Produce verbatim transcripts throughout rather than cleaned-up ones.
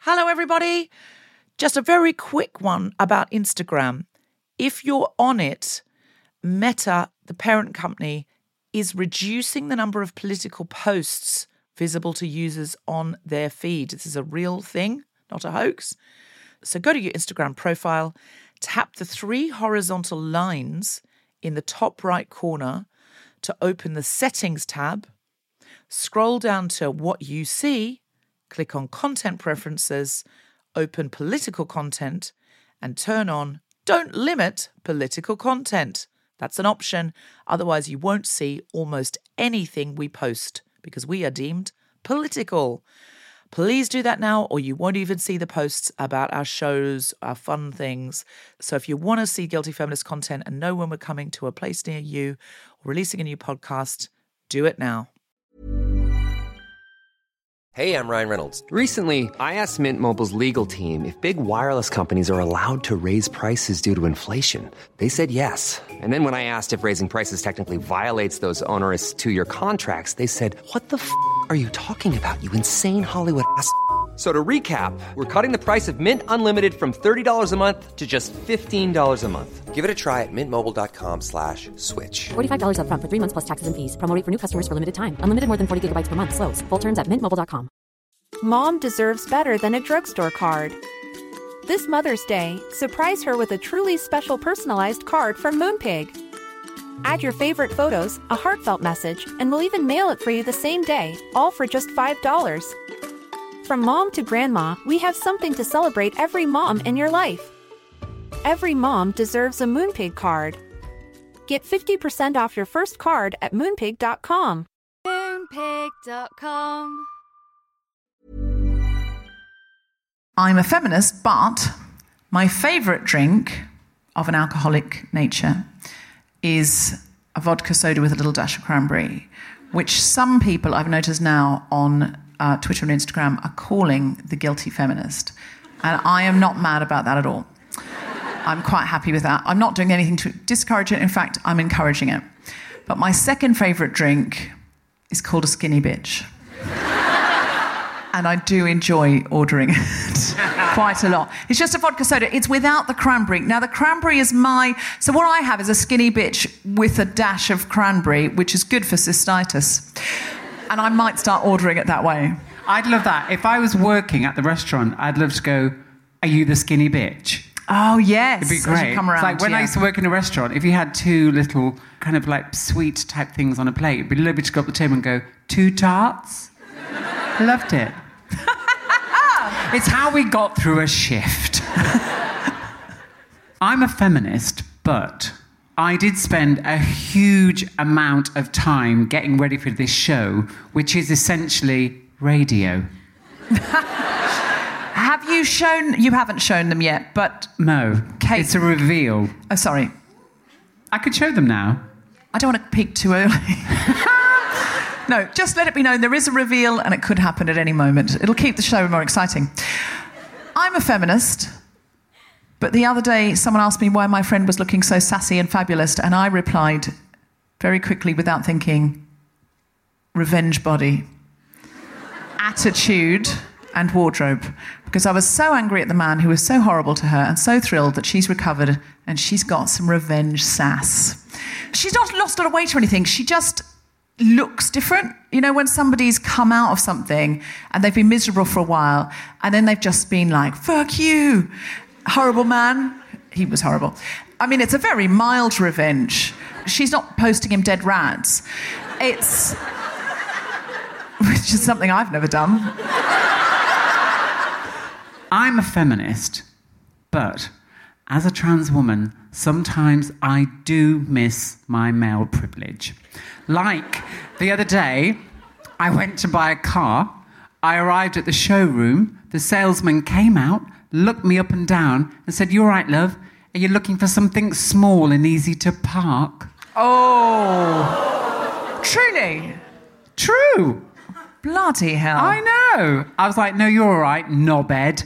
Hello, everybody. Just a very quick one about Instagram. If you're on it, Meta, the parent company, is reducing the number of political posts visible to users on their feed. This is a real thing, not a hoax. So go to your Instagram profile, tap the three horizontal lines in the top right corner to open the Settings tab, scroll down to What You See, click on Content Preferences, open Political Content, and turn on Don't Limit Political Content. That's an option. Otherwise, you won't see almost anything we post because we are deemed political. Please do that now, or you won't even see the posts about our shows, our fun things. So if you want to see Guilty Feminist content and know when we're coming to a place near you or releasing a new podcast, do it now. Hey, I'm Ryan Reynolds. Recently, I asked Mint Mobile's legal team if big wireless companies are allowed to raise prices due to inflation. They said yes. And then when I asked if raising prices technically violates those onerous two-year contracts, they said, what the f*** are you talking about, you insane Hollywood ass f- So to recap, we're cutting the price of Mint Unlimited from thirty dollars a month to just fifteen dollars a month. Give it a try at mintmobile.com slash switch. forty-five dollars up front for three months plus taxes and fees. Promo rate for new customers for limited time. Unlimited more than forty gigabytes per month. Slows full terms at mint mobile dot com. Mom deserves better than a drugstore card. This Mother's Day, surprise her with a truly special personalized card from Moonpig. Add your favorite photos, a heartfelt message, and we'll even mail it for you the same day, all for just five dollars. From mom to grandma, we have something to celebrate every mom in your life. Every mom deserves a Moonpig card. Get fifty percent off your first card at moonpig dot com. moonpig dot com. I'm a feminist, but my favourite drink of an alcoholic nature is a vodka soda with a little dash of cranberry, which some people I've noticed now on uh, Twitter and Instagram are calling the guilty feminist. And I am not mad about that at all. I'm quite happy with that. I'm not doing anything to discourage it. In fact, I'm encouraging it. But my second favourite drink is called a skinny bitch. And I do enjoy ordering it quite a lot. It's just a vodka soda. It's without the cranberry. Now, the cranberry is my... So what I have is a skinny bitch with a dash of cranberry, which is good for cystitis. And I might start ordering it that way. I'd love that. If I was working at the restaurant, I'd love to go, are you the skinny bitch? Oh, yes. It'd be great. Come around, it's like when yeah. I used to work in a restaurant, if you had two little kind of like sweet type things on a plate, it'd be lovely to go up the table and go, two tarts? Loved it. It's how we got through a shift. I'm a feminist, but I did spend a huge amount of time getting ready for this show, which is essentially radio. Have you shown... You haven't shown them yet, but... No, Kate... it's a reveal. Oh, sorry. I could show them now. I don't want to peek too early. No, just let it be known there is a reveal and it could happen at any moment. It'll keep the show more exciting. I'm a feminist, but the other day someone asked me why my friend was looking so sassy and fabulous, and I replied very quickly without thinking, revenge body, attitude and wardrobe, because I was so angry at the man who was so horrible to her and so thrilled that she's recovered and she's got some revenge sass. She's not lost a lot of weight or anything, she just... looks different. You know, when somebody's come out of something and they've been miserable for a while and then they've just been like, fuck you, horrible man. He was horrible. I mean, it's a very mild revenge. She's not posting him dead rats. It's... which is something I've never done. I'm a feminist, but as a trans woman, sometimes I do miss my male privilege. Like the other day, I went to buy a car. I arrived at the showroom. The salesman came out, looked me up and down and said, "You all right, love? Are you looking for something small and easy to park?" Oh. Truly? True. Bloody hell. I know. I was like, "No, you're all right, knobhead."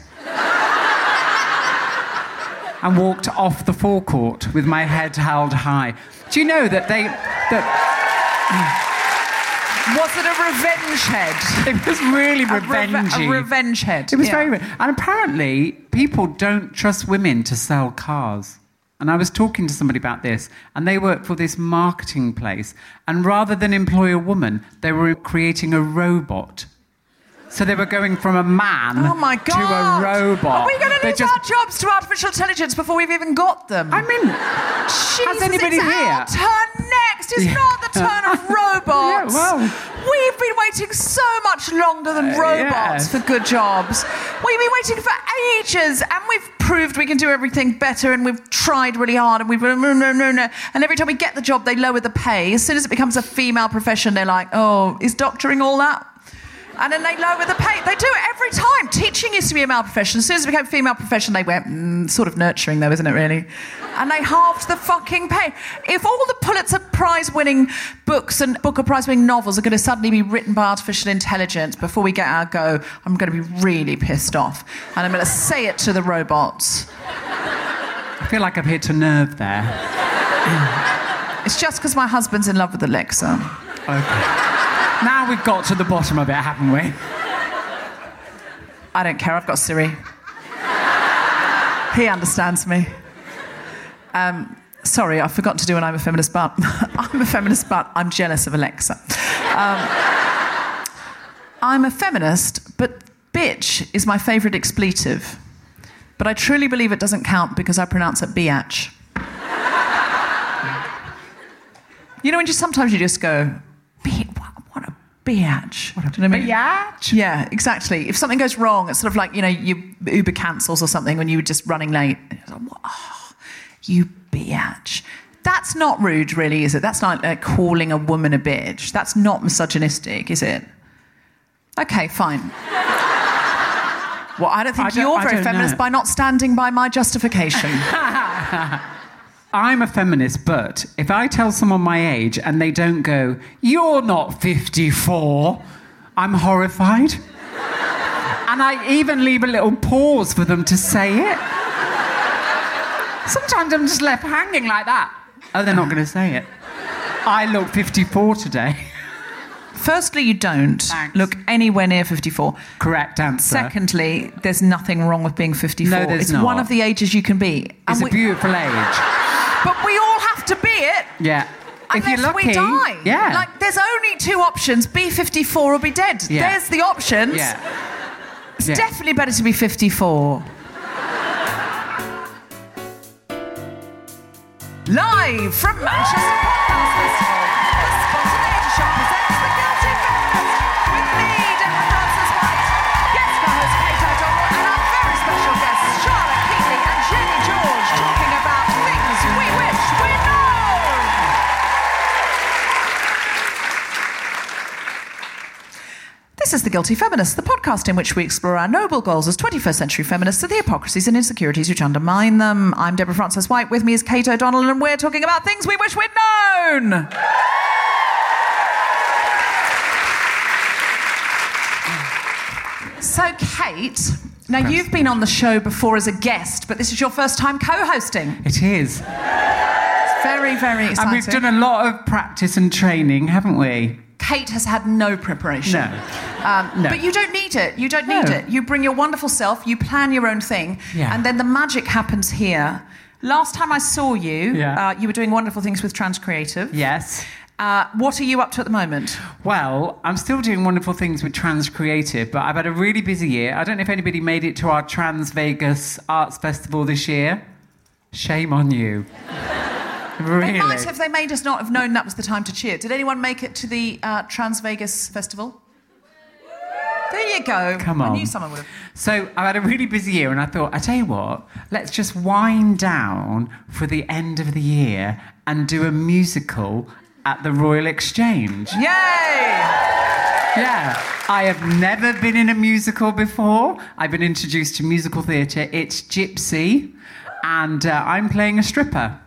And walked off the forecourt with my head held high. Do you know that they... that Was it a revenge head? It was really A, reve- revengey. a revenge head. It was yeah. very... And apparently, people don't trust women to sell cars. And I was talking to somebody about this, and they work for this marketing place. And rather than employ a woman, they were creating a robot. So they were going from a man Oh my to God. a robot. Are we going to They lose just- our jobs to artificial intelligence before we've even got them? I mean, Jesus, has anybody it's here? our turn next. It's Yeah. not the turn of robots. Yeah, well. We've been waiting so much longer than Uh, robots yes. for good jobs. We've been waiting for ages, and we've proved we can do everything better, and we've tried really hard, and we've no, no, no, no. And every time we get the job, they lower the pay. As soon as it becomes a female profession, they're like, oh, is doctoring all that? And then they lower the pay. They do it every time. Teaching used to be a male profession. As soon as it became a female profession, they went, mm, sort of nurturing though, isn't it, really? And they halved the fucking pay. If all the Pulitzer Prize-winning books and Booker Prize-winning novels are going to suddenly be written by artificial intelligence before we get our go, I'm going to be really pissed off. And I'm going to say it to the robots. I feel like I've hit a nerve there. It's just because my husband's in love with Alexa. Okay. Now we've got to the bottom of it, haven't we? I don't care, I've got Siri. He understands me. Um, sorry, I forgot to do an I'm a feminist, but I'm a feminist, but I'm jealous of Alexa. Um, I'm a feminist, but bitch is my favourite expletive. But I truly believe it doesn't count because I pronounce it biatch. You know, when you sometimes you just go, "Bi- what, what a biatch. What a Do you know what I mean? biatch? Yeah, exactly. If something goes wrong, it's sort of like, you know, you Uber cancels or something when you were just running late. It's like, oh, you biatch. That's not rude, really, is it? That's not uh, calling a woman a bitch. That's not misogynistic, is it? Okay, fine. Well, I don't think I don't- you're I very don't feminist know. by not standing by my justification. I'm a feminist, but if I tell someone my age and they don't go, you're not fifty-four, I'm horrified. And I even leave a little pause for them to say it. Sometimes I'm just left hanging like that. Oh, they're not going to say it. I look fifty-four today. Firstly, you don't Thanks. look anywhere near fifty-four. Correct answer. Secondly, there's nothing wrong with being fifty-four. No, there's it's not. one of the ages you can be. It's And a we- beautiful age. But we all have to be it. Yeah. If Unless you're lucky, we die. yeah. Like, there's only two options, be fifty-four or be dead. Yeah. There's the options. yeah. It's Yeah. definitely better to be fifty-four. Live from Manchester Podcast Festival, the Spontaneity Shop presents The Guilty Feminist with me, Deborah Frances-White, guest co-host Kate O'Donnell, and our very special guests Charlotte Keeley and Jenny George, talking about things we wish we know. This is The Guilty Feminist, the podcast in which we explore our noble goals as twenty-first century feminists and the hypocrisies and insecurities which undermine them. I'm Deborah Frances-White, with me is Kate O'Donnell, and we're talking about things we wish we'd known. So, Kate, now you've been on the show before as a guest, but this is your first time co-hosting. It is. It's very, very exciting. And we've done a lot of practice and training, haven't we? Kate has had no preparation. No. Um, No. But you don't need it. You don't need No. it. You bring your wonderful self, you plan your own thing, Yeah. and then the magic happens here. Last time I saw you, Yeah. uh, you were doing wonderful things with Trans Creative. Yes. Uh, what are you up to at the moment? Well, I'm still doing wonderful things with Trans Creative, but I've had a really busy year. I don't know if anybody made it to our Trans Vegas Arts Festival this year. Shame on you. Really? They might have they made us not have known that was the time to cheer. Did anyone make it to the uh, Trans Vegas Festival? There you go. Come I on. knew someone would have. So I've had a really busy year, and I thought, I tell you what, let's just wind down for the end of the year and do a musical at the Royal Exchange. Yay! Yeah, I have never been in a musical before. I've been introduced to musical theatre. It's Gypsy, and uh, I'm playing a stripper.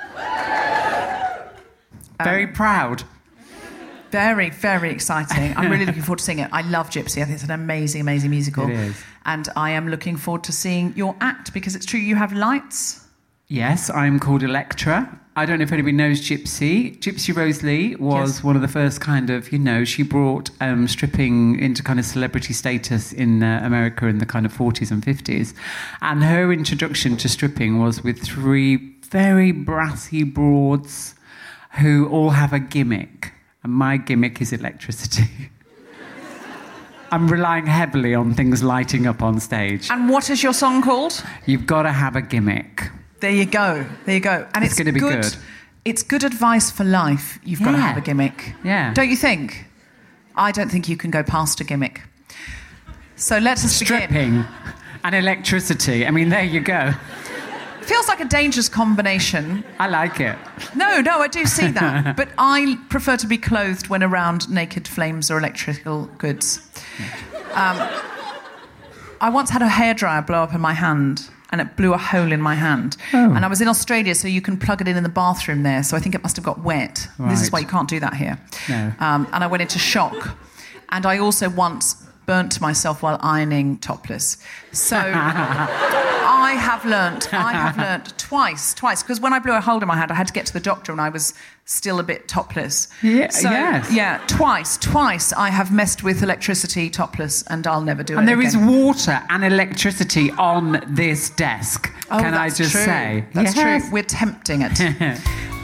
Very Um, proud. Very, very exciting. I'm really looking forward to seeing it. I love Gypsy. I think it's an amazing, amazing musical. It is. And I am looking forward to seeing your act because it's true you have lights. Yes, I'm called Electra. I don't know if anybody knows Gypsy. Gypsy Rose Lee was Yes. one of the first kind of, you know, she brought um, stripping into kind of celebrity status in uh, America in the kind of forties and fifties. And her introduction to stripping was with three very brassy broads who all have a gimmick. And my gimmick is electricity. I'm relying heavily on things lighting up on stage. And what is your song called? You've got to have a gimmick. There you go. There you go. And It's it's, gonna be good. It's good advice for life. You've got to Yeah. have a gimmick. Yeah. Don't you think? I don't think you can go past a gimmick. So let us begin. Stripping and electricity. I mean, there you go. Feels like a dangerous combination. I like it. No, no, I do see that. But I prefer to be clothed when around naked flames or electrical goods. Um, I once had a hairdryer blow up in my hand, and it blew a hole in my hand. Oh. And I was in Australia, so you can plug it in in the bathroom there, so I think it must have got wet. This is Right. why you can't do that here. No. Um, and I went into shock. And I also once burnt myself while ironing topless. So I have learnt, I have learnt twice, twice, because when I blew a hole in my hand, I had to get to the doctor and I was still a bit topless. Yeah, so, yes. Yeah, twice, twice I have messed with electricity topless and I'll never do it And there again. is water and electricity on this desk. Oh, Can I that's just true. say? That's Yes. true. We're tempting it.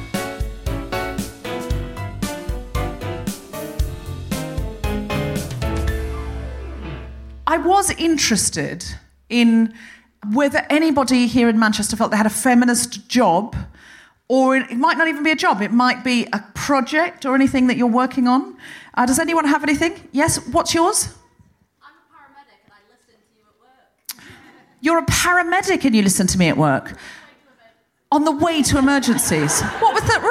I was interested in whether anybody here in Manchester felt they had a feminist job, or it might not even be a job. It might be a project or anything that you're working on. Uh, does anyone have anything? Yes? What's yours? I'm a paramedic and I listen to you at work. You're a paramedic and you listen to me at work. On the way to emergencies. What was that?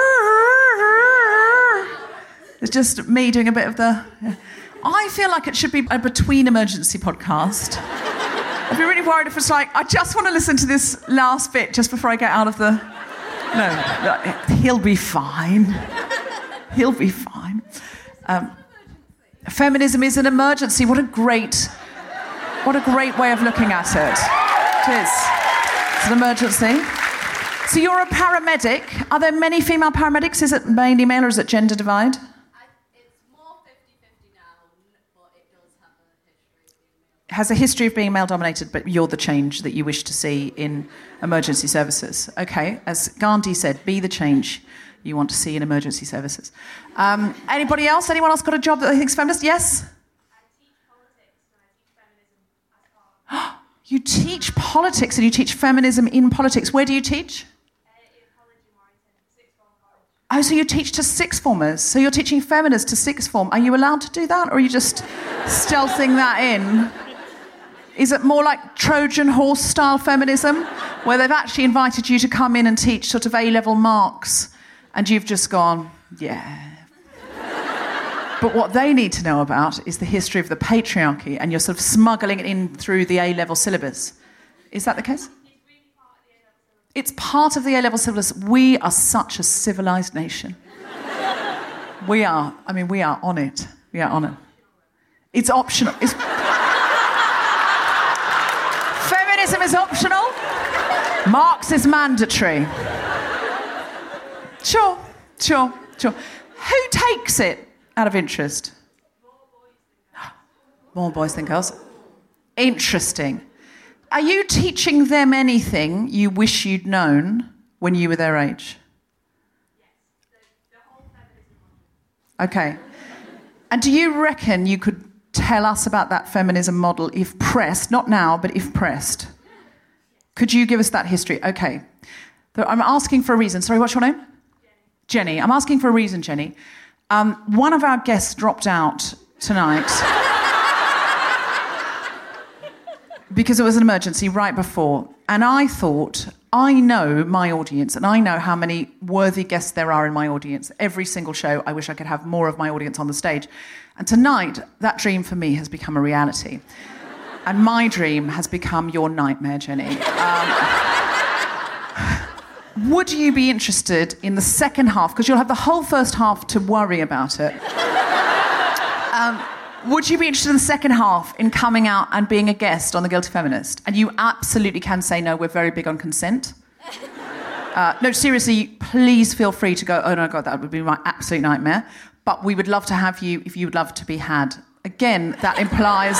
It's just me doing a bit of the... I feel like it should be a between emergency podcast. I'd be really worried if it's like, I just want to listen to this last bit just before I get out of the... No, he'll be fine. He'll be fine. Um, feminism is an emergency. What a great... What a great way of looking at it. It is. It's an emergency. So you're a paramedic. Are there many female paramedics? Is it mainly male or is it gender divide? I, it's more fifty-fifty now, but it does have a history of being male. It has a history of being male-dominated, but you're the change that you wish to see in emergency services. Okay, as Gandhi said, be the change you want to see in emergency services. Um, anybody else? Anyone else got a job that they think's feminist? Yes? You teach politics and you teach feminism in politics. Where do you teach? Oh, so you teach to sixth formers. So you're teaching feminists to sixth form. Are you allowed to do that, or are you just stealthing that in? Is it more like Trojan horse style feminism, where they've actually invited you to come in and teach sort of A-level marks, and you've just gone, yeah. But what they need to know about is the history of the patriarchy, and you're sort of smuggling it in through the A-level syllabus. Is that the case? It's part of the A-level syllabus. We are such a civilised nation. We are. I mean, we are on it. We are on it. It's optional. It's... Feminism is optional. Marx is mandatory. Sure, sure, sure. Who takes it out of interest? More boys than girls. Interesting. Are you teaching them anything you wish you'd known when you were their age? Okay. And do you reckon you could tell us about that feminism model if pressed? Not now, but if pressed. Could you give us that history? Okay. I'm asking for a reason. Sorry, what's your name? Jenny. Jenny. I'm asking for a reason, Jenny. Um, one of our guests dropped out tonight because it was an emergency right before. And I thought, I know my audience, and I know how many worthy guests there are in my audience. Every single show, I wish I could have more of my audience on the stage. And tonight, that dream for me has become a reality. And my dream has become your nightmare, Jenny. Um, would you be interested in the second half? Because you'll have the whole first half to worry about it. Um, would you be interested in the second half in coming out and being a guest on The Guilty Feminist? And you absolutely can say no, we're very big on consent. Uh, no, seriously, please feel free to go, oh, no, God, that would be my absolute nightmare. But we would love to have you if you would love to be had. Again, that implies...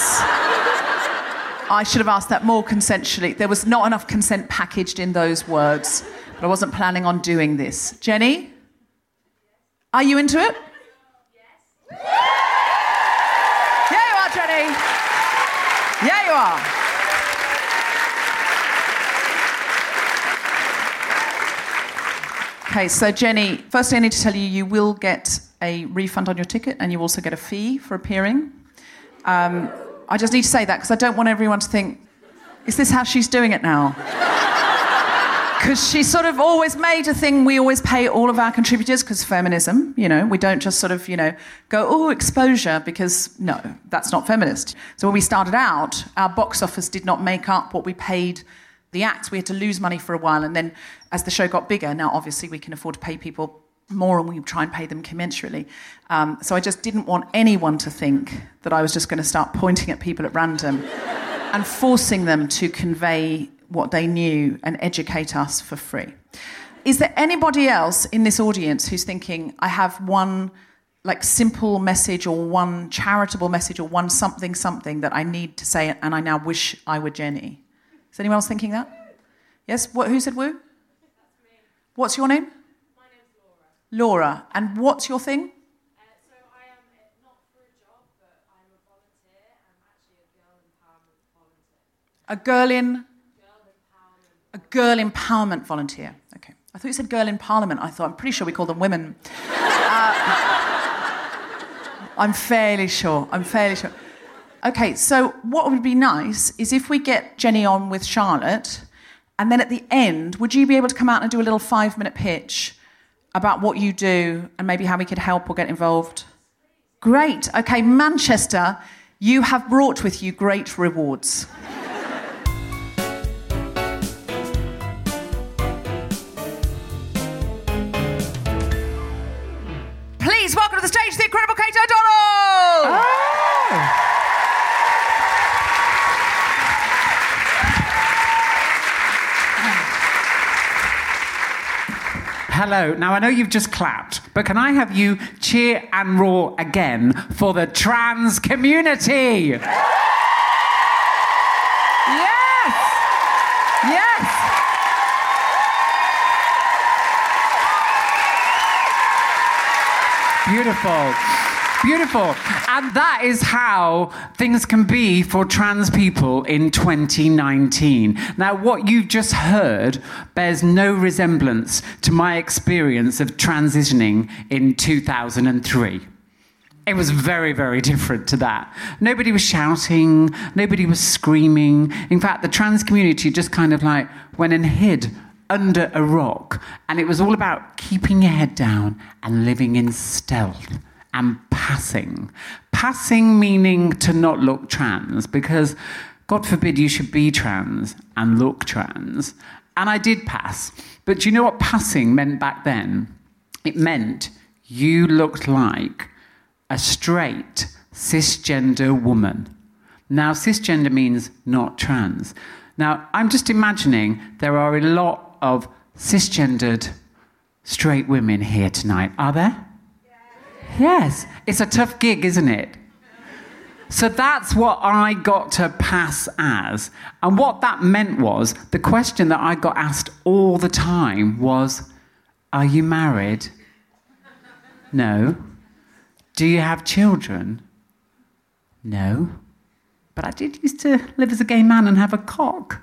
I should have asked that more consensually. There was not enough consent packaged in those words. But I wasn't planning on doing this. Jenny? Are you into it? Yes. Yeah, you are, Jenny. Yeah, you are. Okay, so Jenny, firstly I need to tell you, you will get a refund on your ticket and you also get a fee for appearing. Um, I just need to say that because I don't want everyone to think, is this how she's doing it now? Because she sort of always made a thing, we always pay all of our contributors because feminism, you know, we don't just sort of, you know, go, oh, exposure, because no, that's not feminist. So when we started out, our box office did not make up what we paid the acts. We had to lose money for a while, and then as the show got bigger, now obviously we can afford to pay people more and we try and pay them commensurately. Um, so I just didn't want anyone to think that I was just going to start pointing at people at random and forcing them to convey what they knew and educate us for free. Is there anybody else in this audience who's thinking, I have one like simple message or one charitable message or one something something that I need to say and I now wish I were Jenny? Is anyone else thinking that? Yes? What, who said woo? That's me. What's your name? My name's Laura. Laura. And what's your thing? Uh, so I am uh, not for a job, but I'm a volunteer. I'm actually a girl empowerment volunteer. A girl in... A girl empowerment volunteer. Okay. I thought you said girl in parliament. I thought, I'm pretty sure we call them women. Uh, I'm fairly sure. I'm fairly sure. Okay, so what would be nice is if we get Jenny on with Charlotte, and then at the end, would you be able to come out and do a little five-minute pitch about what you do and maybe how we could help or get involved? Great. Okay, Manchester, you have brought with you great rewards. Please welcome to the stage the incredible Kate O'Donnell! Oh. Hello. Now, I know you've just clapped, but can I have you cheer and roar again for the trans community? Yes! Yes! Beautiful. Beautiful. And that is how things can be for trans people in twenty nineteen. Now, what you've just heard bears no resemblance to my experience of transitioning in two thousand three. It was very, very different to that. Nobody was shouting, nobody was screaming. In fact, the trans community just kind of like went and hid under a rock, and it was all about keeping your head down and living in stealth and passing. Passing meaning to not look trans, because God forbid you should be trans and look trans. And I did pass. But do you know what passing meant back then? It meant you looked like a straight cisgender woman. Now, cisgender means not trans. Now, I'm just imagining there are a lot of cisgendered straight women here tonight. Are there? Yes. It's a tough gig, isn't it? So that's what I got to pass as. And what that meant was, the question that I got asked all the time was, are you married? No. Do you have children? No. But I did used to live as a gay man and have a cock.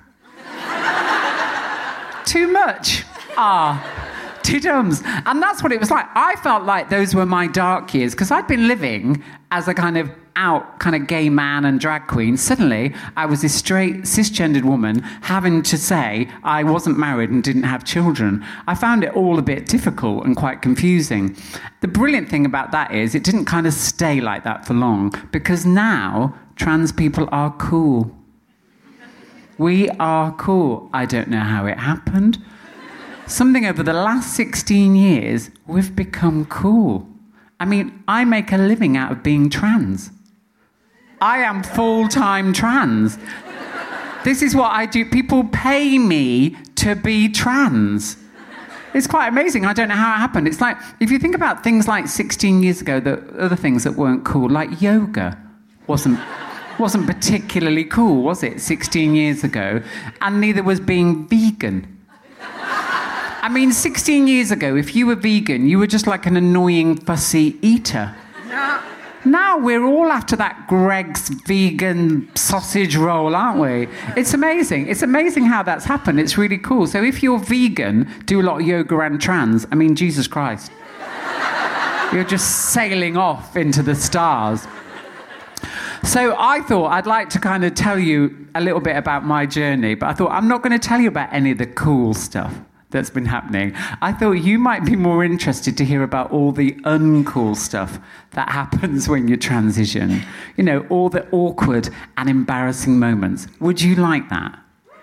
Too much. Ah. Two dums. And that's what it was like. I felt like those were my dark years, because I'd been living as a kind of out kind of gay man and drag queen. Suddenly, I was this straight, cisgendered woman having to say I wasn't married and didn't have children. I found it all a bit difficult and quite confusing. The brilliant thing about that is it didn't kind of stay like that for long, because now trans people are cool. We are cool. I don't know how it happened. Something over the last sixteen years, we've become cool. I mean, I make a living out of being trans. I am full-time trans. This is what I do. People pay me to be trans. It's quite amazing. I don't know how it happened. It's like, if you think about things like sixteen years ago, the other things that weren't cool, like yoga wasn't wasn't particularly cool, was it, sixteen years ago? And neither was being vegan. I mean, sixteen years ago, if you were vegan, you were just like an annoying, fussy eater. Now we're all after that Greg's vegan sausage roll, aren't we? It's amazing. It's amazing how that's happened. It's really cool. So if you're vegan, do a lot of yoga and trans, I mean, Jesus Christ. You're just sailing off into the stars. So I thought I'd like to kind of tell you a little bit about my journey, but I thought I'm not going to tell you about any of the cool stuff that's been happening. I thought you might be more interested to hear about all the uncool stuff that happens when you transition. You know, all the awkward and embarrassing moments. Would you like that?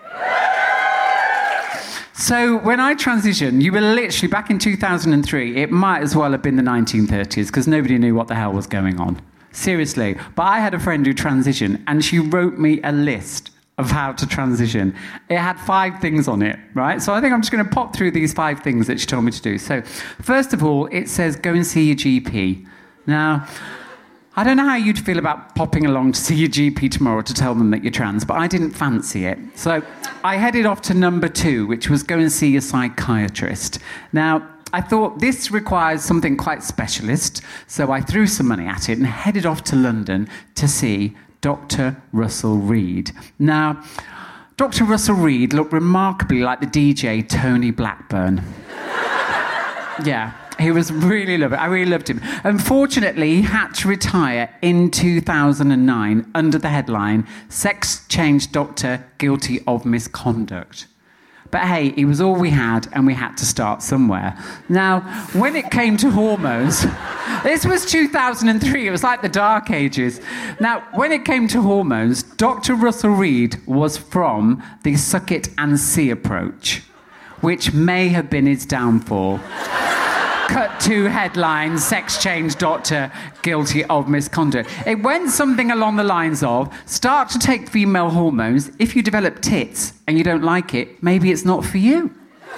So when I transitioned, you were literally, back in two thousand three, it might as well have been the nineteen thirties, because nobody knew what the hell was going on. Seriously. But I had a friend who transitioned, and she wrote me a list of how to transition. It had five things on it, right? So I think I'm just going to pop through these five things that she told me to do. So first of all, it says go and see your G P. Now, I don't know how you'd feel about popping along to see your G P tomorrow to tell them that you're trans, but I didn't fancy it. So I headed off to number two, which was go and see a psychiatrist. Now, I thought this requires something quite specialist, so I threw some money at it and headed off to London to see Doctor Russell Reid. Now, Doctor Russell Reid looked remarkably like the D J Tony Blackburn. Yeah, he was really lovely. I really loved him. Unfortunately, he had to retire in two thousand nine under the headline, Sex Change Doctor Guilty of Misconduct. But hey, he was all we had, and we had to start somewhere. Now, when it came to hormones, this was two thousand three, it was like the Dark Ages. Now, when it came to hormones, Doctor Russell Reid was from the suck it and see approach, which may have been his downfall. Cut to headline, sex change doctor guilty of misconduct. It went something along the lines of, start to take female hormones. If you develop tits and you don't like it, maybe it's not for you.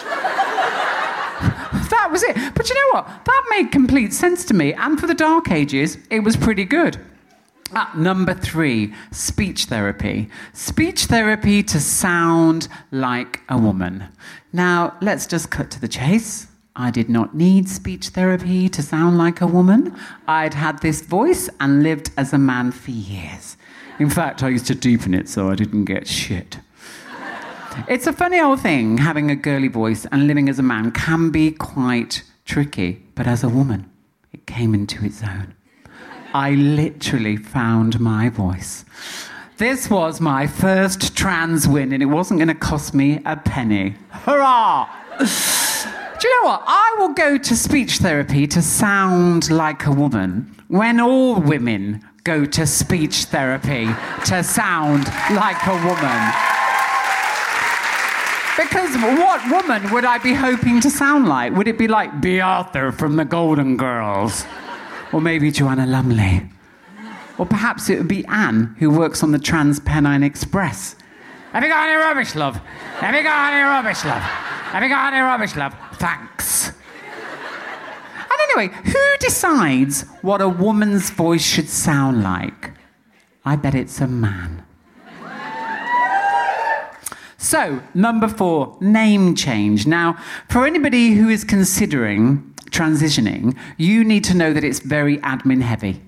That was it. But you know what? That made complete sense to me. And for the Dark Ages, it was pretty good. At number three, speech therapy. Speech therapy to sound like a woman. Now, let's just cut to the chase. I did not need speech therapy to sound like a woman. I'd had this voice and lived as a man for years. In fact, I used to deepen it so I didn't get shit. It's a funny old thing, having a girly voice and living as a man can be quite tricky, but as a woman, it came into its own. I literally found my voice. This was my first trans win, and it wasn't going to cost me a penny. Hurrah! Do you know what? I will go to speech therapy to sound like a woman when all women go to speech therapy to sound like a woman. Because what woman would I be hoping to sound like? Would it be like Bea Arthur from the Golden Girls? Or maybe Joanna Lumley? Or perhaps it would be Anne, who works on the Trans-Pennine Express. Have you got any rubbish, love? Have you got any rubbish, love? Have you got any rubbish, love? Thanks. And anyway, who decides what a woman's voice should sound like? I bet it's a man. So, number four, name change. Now, for anybody who is considering transitioning, you need to know that it's very admin heavy.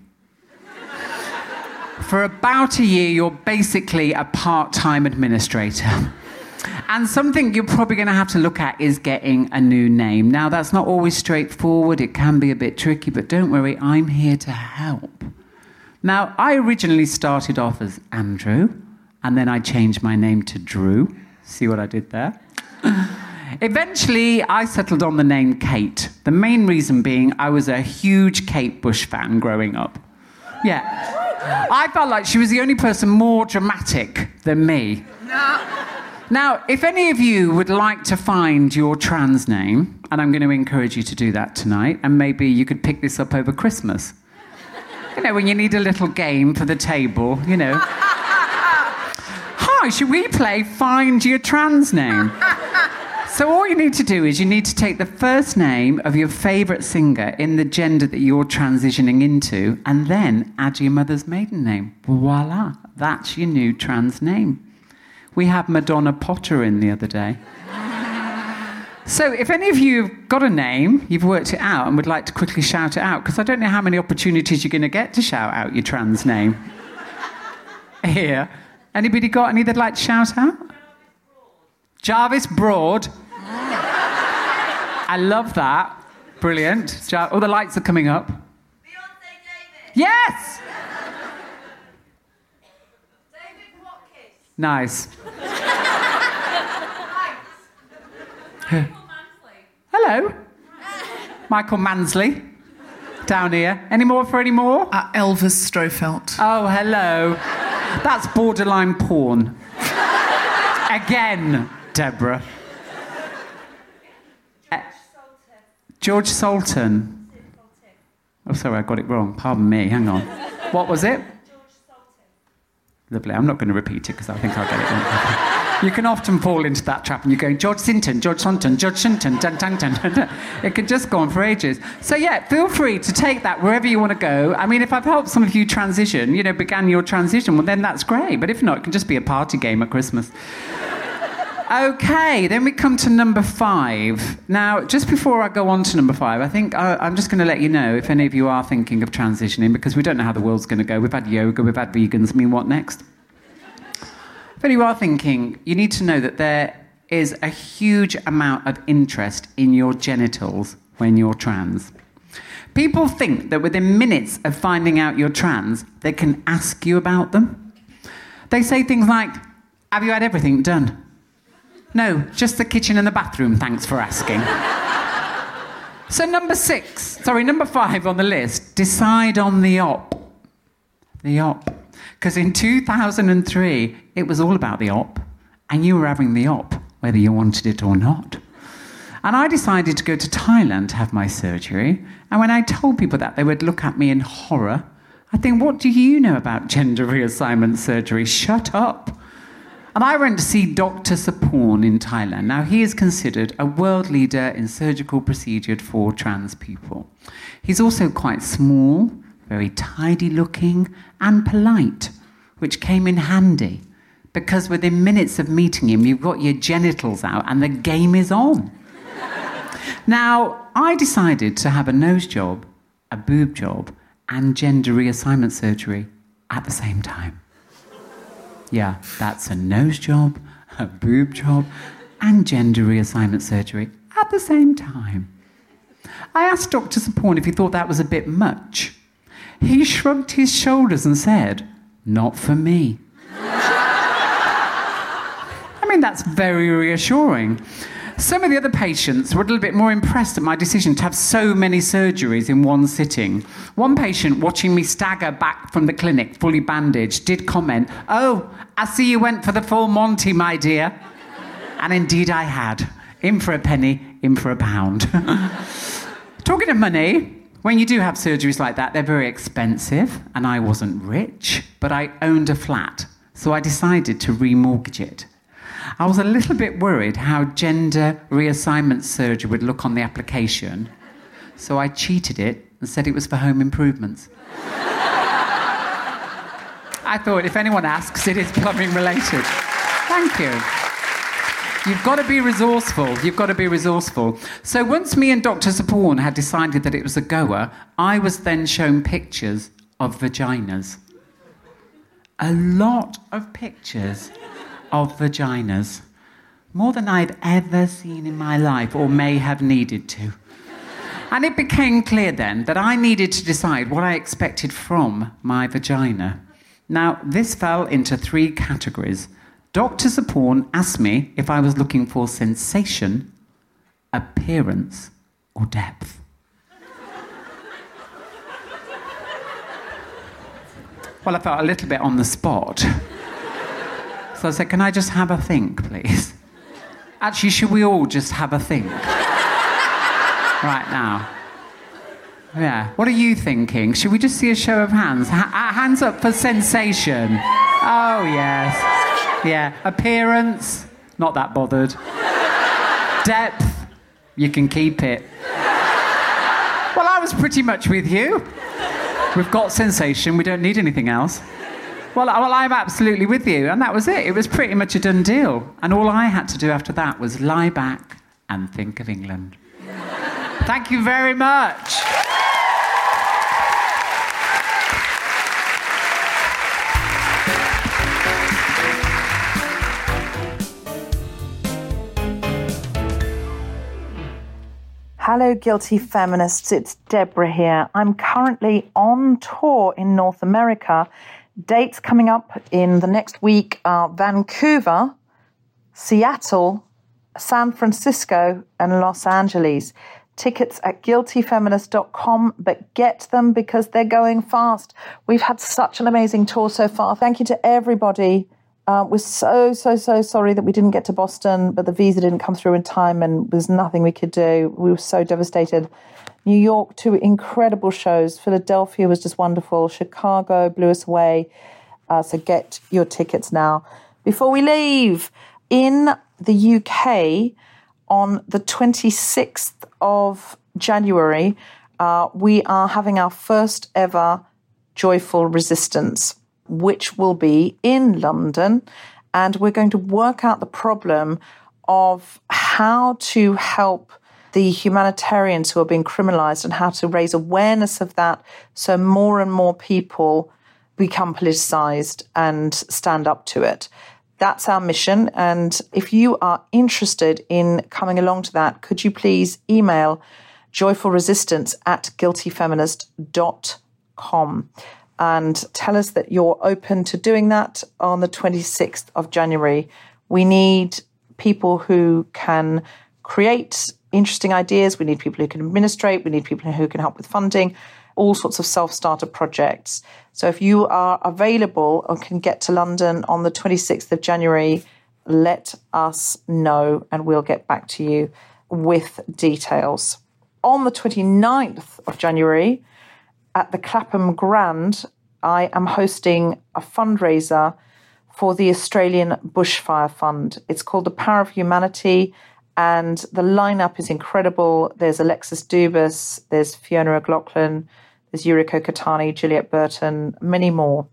For about a year, you're basically a part-time administrator. And something you're probably going to have to look at is getting a new name. Now, that's not always straightforward. It can be a bit tricky, but don't worry, I'm here to help. Now, I originally started off as Andrew, and then I changed my name to Drew. See what I did there? Eventually, I settled on the name Kate. The main reason being I was a huge Kate Bush fan growing up. Yeah. I felt like she was the only person more dramatic than me. No. Now, if any of you would like to find your trans name, and I'm going to encourage you to do that tonight, and maybe you could pick this up over Christmas. You know, when you need a little game for the table, you know. Hi, should we play Find Your Trans Name? So all you need to do is you need to take the first name of your favourite singer in the gender that you're transitioning into and then add your mother's maiden name. Voila, that's your new trans name. We had Madonna Potter in the other day. So if any of you have got a name, you've worked it out and would like to quickly shout it out, because I don't know how many opportunities you're going to get to shout out your trans name. Here. Anybody got any they'd like to shout out? Jarvis Broad. I love that. Brilliant. Jar- oh, the lights are coming up. Beyonce Davis. Yes! David Watkins. Nice. Michael Mansley. Hello. Michael Mansley. Down here. Any more for any more? Uh, Elvis Strofelt. Oh, hello. That's borderline porn. Again, Deborah. Uh, George Sultan. Oh, sorry, I got it wrong. Pardon me. Hang on. What was it? George Sultan. Lovely. I'm not going to repeat it because I think I'll get it wrong. You can often fall into that trap and you're going, George Sinton, George Sultan, George Sinton, dun, dun, dun, dun. It could just go on for ages. So yeah, feel free to take that wherever you want to go. I mean, if I've helped some of you transition, you know, began your transition, well, then that's great. But if not, it can just be a party game at Christmas. Okay, then we come to number five. Now, just before I go on to number five, I think I, I'm just going to let you know if any of you are thinking of transitioning, because we don't know how the world's going to go. We've had yoga, we've had vegans. I mean, what next? If you are thinking, you need to know that there is a huge amount of interest in your genitals when you're trans. People think that within minutes of finding out you're trans, they can ask you about them. They say things like, have you had everything done? No, just the kitchen and the bathroom, thanks for asking. So number six, sorry, number five on the list, decide on the op. The op. Because in two thousand three, it was all about the op, and you were having the op, whether you wanted it or not. And I decided to go to Thailand to have my surgery, and when I told people that, they would look at me in horror. I think, what do you know about gender reassignment surgery? Shut up. And I went to see Doctor Saporn in Thailand. Now, he is considered a world leader in surgical procedure for trans people. He's also quite small, very tidy-looking and polite, which came in handy because within minutes of meeting him, you've got your genitals out and the game is on. Now, I decided to have a nose job, a boob job, and gender reassignment surgery at the same time. Yeah, that's a nose job, a boob job, and gender reassignment surgery at the same time. I asked Doctor Saporn if he thought that was a bit much. He shrugged his shoulders and said, not for me. I mean, that's very reassuring. Some of the other patients were a little bit more impressed at my decision to have so many surgeries in one sitting. One patient, watching me stagger back from the clinic, fully bandaged, did comment, oh, I see you went for the full Monty, my dear. And indeed I had. In for a penny, in for a pound. Talking of money, when you do have surgeries like that, they're very expensive, and I wasn't rich, but I owned a flat, so I decided to remortgage it. I was a little bit worried how gender reassignment surgery would look on the application, so I cheated it and said it was for home improvements. I thought, if anyone asks, it is plumbing related. Thank you. You've got to be resourceful. You've got to be resourceful. So once me and Doctor Saporn had decided that it was a goer, I was then shown pictures of vaginas. A lot of pictures of vaginas. More than I've ever seen in my life, or may have needed to. And it became clear then that I needed to decide what I expected from my vagina. Now, this fell into three categories. Doctor Saporn asked me if I was looking for sensation, appearance, or depth. Well, I felt a little bit on the spot. So I said, can I just have a think, please? Actually, should we all just have a think? Right now. Yeah. What are you thinking? Should we just see a show of hands? Ha- hands up for sensation. Oh, yes. Yeah. Appearance? Not that bothered. Depth, you can keep it. Well, I was pretty much with you. We've got sensation, we don't need anything else. Well, well, I'm absolutely with you, and that was it. It was pretty much a done deal. And all I had to do after that was lie back and think of England. Thank you very much. Hello, Guilty Feminists. It's Deborah here. I'm currently on tour in North America. Dates coming up in the next week are Vancouver, Seattle, San Francisco, and Los Angeles. Tickets at guilty feminist dot com, but get them because they're going fast. We've had such an amazing tour so far. Thank you to everybody. Uh, we're so, so, so sorry that we didn't get to Boston, but the visa didn't come through in time and there's nothing we could do. We were so devastated. New York, two incredible shows. Philadelphia was just wonderful. Chicago blew us away. Uh, so get your tickets now. Before we leave, in the U K, on the twenty-sixth of January, uh, we are having our first ever Joyful Resistance, which will be in London. And we're going to work out the problem of how to help the humanitarians who are being criminalized and how to raise awareness of that so more and more people become politicized and stand up to it. That's our mission. And if you are interested in coming along to that, could you please email joyfulresistance at guilty feminist dot com and tell us that you're open to doing that on the twenty-sixth of January. We need people who can create interesting ideas. We need people who can administrate. We need people who can help with funding, all sorts of self-starter projects. So if you are available or can get to London on the twenty-sixth of January, let us know and we'll get back to you with details. On the twenty-ninth of January, at the Clapham Grand, I am hosting a fundraiser for the Australian Bushfire Fund. It's called The Power of Humanity, and the lineup is incredible. There's Alexis Dubas, there's Fiona O'Loughlin, there's Yuriko Katani, Juliet Burton, many more.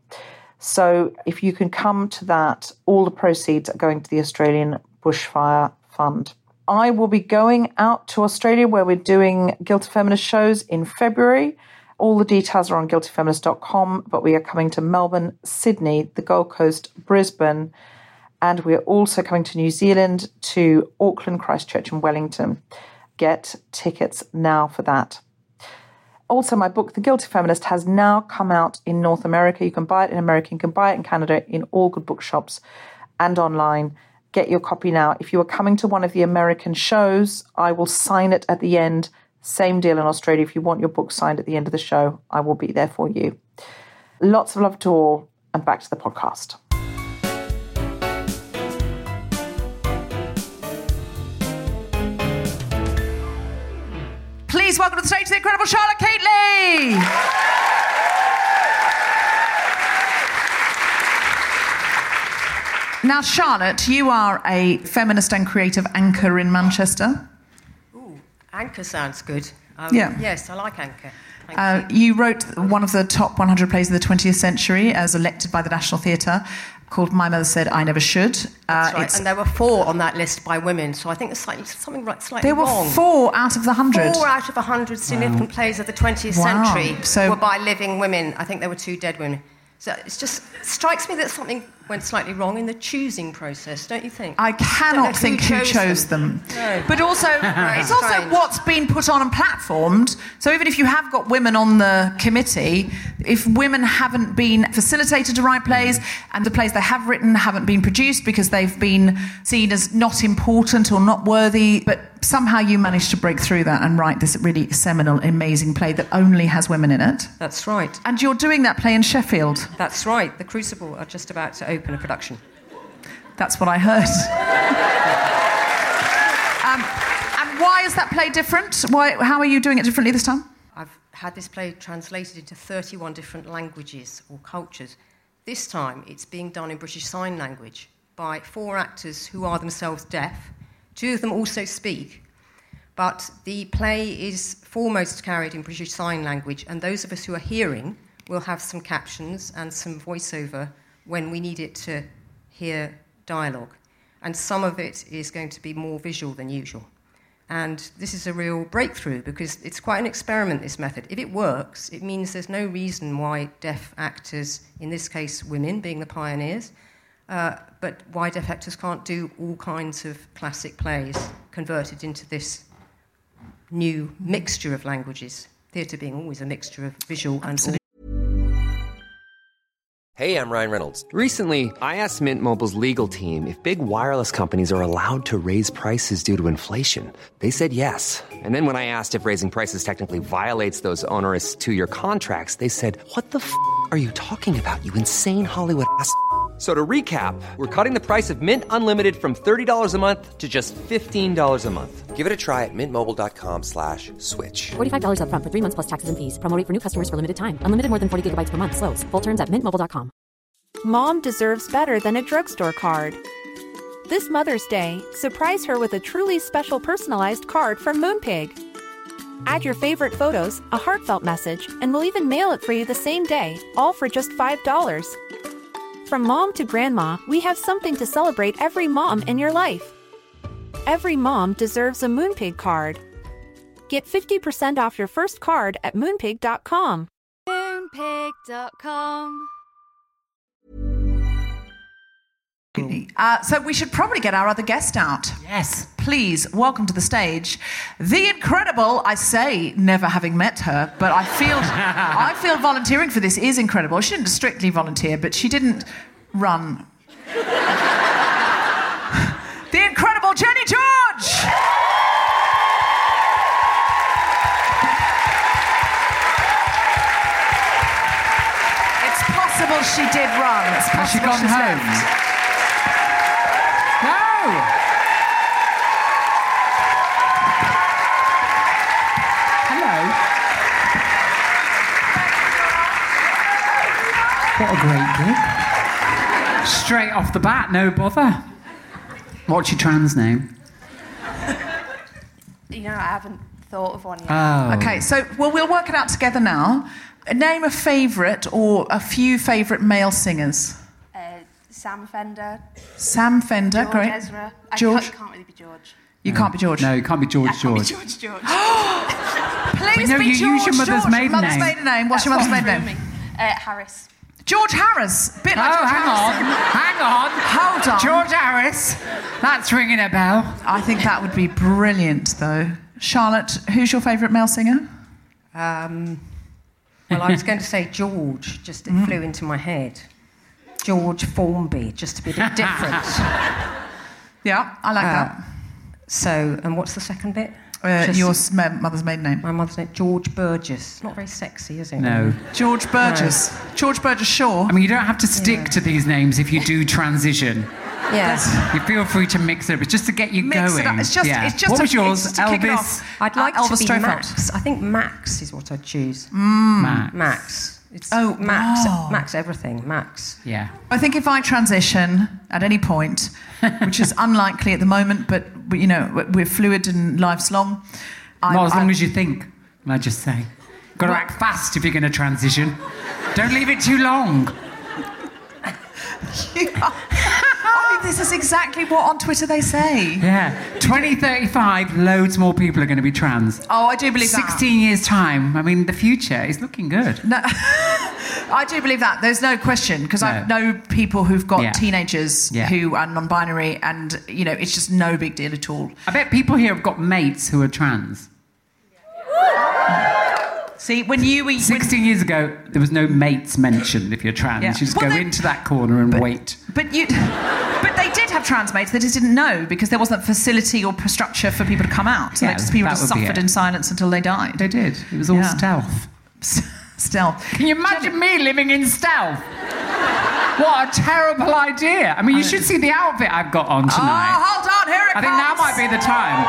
So if you can come to that, all the proceeds are going to the Australian Bushfire Fund. I will be going out to Australia where we're doing Guilty Feminist shows in February. All the details are on guilty feminist dot com, but we are coming to Melbourne, Sydney, the Gold Coast, Brisbane, and we're also coming to New Zealand, to Auckland, Christchurch and Wellington. Get tickets now for that. Also, my book, The Guilty Feminist, has now come out in North America. You can buy it in America, you can buy it in Canada, in all good bookshops and online. Get your copy now. If you are coming to one of the American shows, I will sign it at the end. Same deal in Australia. If you want your book signed at the end of the show, I will be there for you. Lots of love to all, and back to the podcast. Please welcome to the stage the incredible Charlotte Cately. Now, Charlotte, you are a feminist and creative anchor in Manchester. Anchor sounds good. Um, Yeah. Yes, I like Anchor. Thank Uh, you. you wrote one of the top one hundred plays of the twentieth century as elected by the National Theatre, called My Mother Said I Never Should. That's Uh, right. And there were four on that list by women, so I think there's slightly, something right, slightly There were wrong. four out of the hundred. Four out of a hundred significant plays of the twentieth Wow. century So- were by living women. I think there were two dead women. So it just strikes me that something went slightly wrong in the choosing process, don't you think? I Don't know cannot think who chose them. No. But also, Very it's also strange. what's been put on and platformed. So even if you have got women on the committee, if women haven't been facilitated to write plays and the plays they have written haven't been produced because they've been seen as not important or not worthy, but somehow you managed to break through that and write this really seminal, amazing play that only has women in it. That's right. And you're doing that play in Sheffield. That's right. The Crucible are just about to open a production. That's what I heard. um, and why is that play different? Why? How are you doing it differently this time? I've had this play translated into thirty-one different languages or cultures. This time it's being done in British Sign Language by four actors who are themselves deaf, Two of them also speak, but the play is foremost carried in British Sign Language, and those of us who are hearing will have some captions and some voiceover when we need it to hear dialogue. And some of it is going to be more visual than usual. And this is a real breakthrough because it's quite an experiment, this method. If it works, it means there's no reason why deaf actors, in this case women being the pioneers, uh, but why deaf actors can't do all kinds of classic plays converted into this new mixture of languages. Theatre being always a mixture of visual and audio. Hey, I'm Ryan Reynolds. Recently, I asked Mint Mobile's legal team if big wireless companies are allowed to raise prices due to inflation. They said yes. And then when I asked if raising prices technically violates those onerous two-year contracts, they said, "What the f*** are you talking about, you insane Hollywood ass f- So to recap, we're cutting the price of Mint Unlimited from thirty dollars a month to just fifteen dollars a month. Give it a try at mintmobile.com slash switch. forty-five dollars up front for three months plus taxes and fees. Promo rate for new customers for limited time. Unlimited more than forty gigabytes per month. Slows full terms at mint mobile dot com. Mom deserves better than a drugstore card. This Mother's Day, surprise her with a truly special personalized card from Moonpig. Add your favorite photos, a heartfelt message, and we'll even mail it for you the same day, all for just five dollars. From mom to grandma, we have something to celebrate every mom in your life. Every mom deserves a Moonpig card. Get fifty percent off your first card at moonpig dot com. Moonpig dot com. Uh, so we should probably get our other guest out. Yes. Please, welcome to the stage, the incredible, I say, never having met her, but I feel I feel volunteering for this is incredible. She didn't strictly volunteer, but she didn't run. The incredible Jenny George! It's possible she did run. It's possible Has she gone she's home? left. No! Hello. What a great gig. Straight off the bat, no bother. What's your trans name? You know, I haven't thought of one yet. Oh. Okay, so well, we'll work it out together now. Name a favourite or a few favourite male singers. Uh, Sam Fender, Sam Fender, George great. Ezra. I George. can't, can't really be George. You can't be George. No, you can't be George I can't George. be George George. Please no, be you George use your mother's George. maiden mother's name. maiden name. What's your That's mother's what maiden name? threw me. Uh, Harris. George Harris. Bit like Oh, George hang on. Harrison. Hang on. Hold on. George Harris. That's ringing a bell. I think that would be brilliant, though. Charlotte, who's your favourite male singer? Um, well, I was going to say George, just it flew into my head. George Formby, just to be a bit different. Yeah, I like Uh, that. So, and what's the second bit? Uh, Just- your s- ma- mother's maiden name. My mother's name, George Burgess. Not very sexy, is it? No. George Burgess. George Burgess Shaw. I mean, you don't have to stick to these names if you do transition. Yes. You feel free to mix it up. It's just to get you Mix going. it up. It's just, Yeah. it's just what a, was yours? it's just to kick it Elvis? off. I'd like uh, to Elvis be Stofeld. Max. I think Max is what I'd choose. Max. Max. It's Oh, Max. wow. Max everything. Max. Yeah. I think if I transition at any point, which is unlikely at the moment, but but, you know we're fluid and life's long. I, Not as long I, as you think, I just say. Got to Well- act fast if you're going to transition. Don't leave it too long. I mean, this is exactly what on Twitter they say. Yeah. twenty thirty-five, loads more people are going to be trans. Oh, I do believe that. sixteen years' time, I mean, the future is looking good. No, I do believe that. There's no question because I No. know people who've got Yeah. teenagers Yeah. who are non-binary, and you know it's just no big deal at all. I bet people here have got mates who are trans. See, when you were when, sixteen years ago, there was no mates mentioned if you're trans. Yeah. You just Well, go they- into that corner and but, wait. But you, but they did have trans mates. They just didn't know because there wasn't facility or structure for people to come out. So Yeah, they just, people that just would be suffered it. in silence until they died. They did. It was all Yeah. stealth. Stealth. Can you imagine me living in stealth? What a terrible idea. I mean, you should see the outfit I've got on tonight. Oh, hold on, here it I think now might be the time.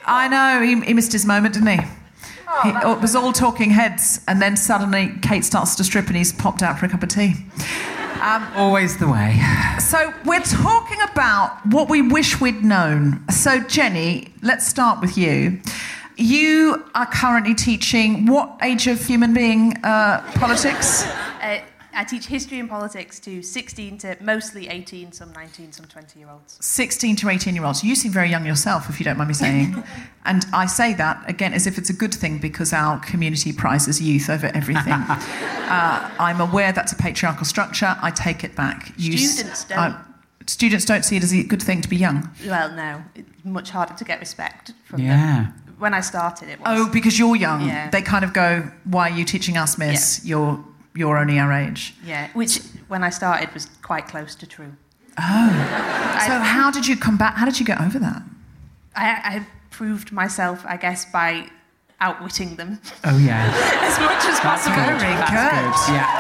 I know, he, he missed his moment, didn't he? Oh, he it was all talking heads, and then suddenly Kate starts to strip and he's popped out for a cup of tea. Um, Always the way. So we're talking about what we wish we'd known. So Jenny, let's start with you. You are currently teaching what age of human being uh, politics? Uh, I teach history and politics to sixteen to mostly eighteen, some nineteen, some twenty-year-olds. sixteen to eighteen-year-olds. You seem very young yourself, if you don't mind me saying. And I say that, again, as if it's a good thing because our community prizes youth over everything. uh, I'm aware that's a patriarchal structure. I take it back. You students don't. Uh, students don't see it as a good thing to be young. Well, no. It's much harder to get respect from Yeah. them. When I started, it was. Oh, because you're young. Yeah. They kind of go, why are you teaching us, miss? Yeah. You're... You're only our age. Yeah, which when I started was quite close to true. Oh. So how did you come back? How did you get over that? I, I proved myself, I guess, by outwitting them. Oh, yeah. As much as That's possible. good. Very That's good. good. Yeah.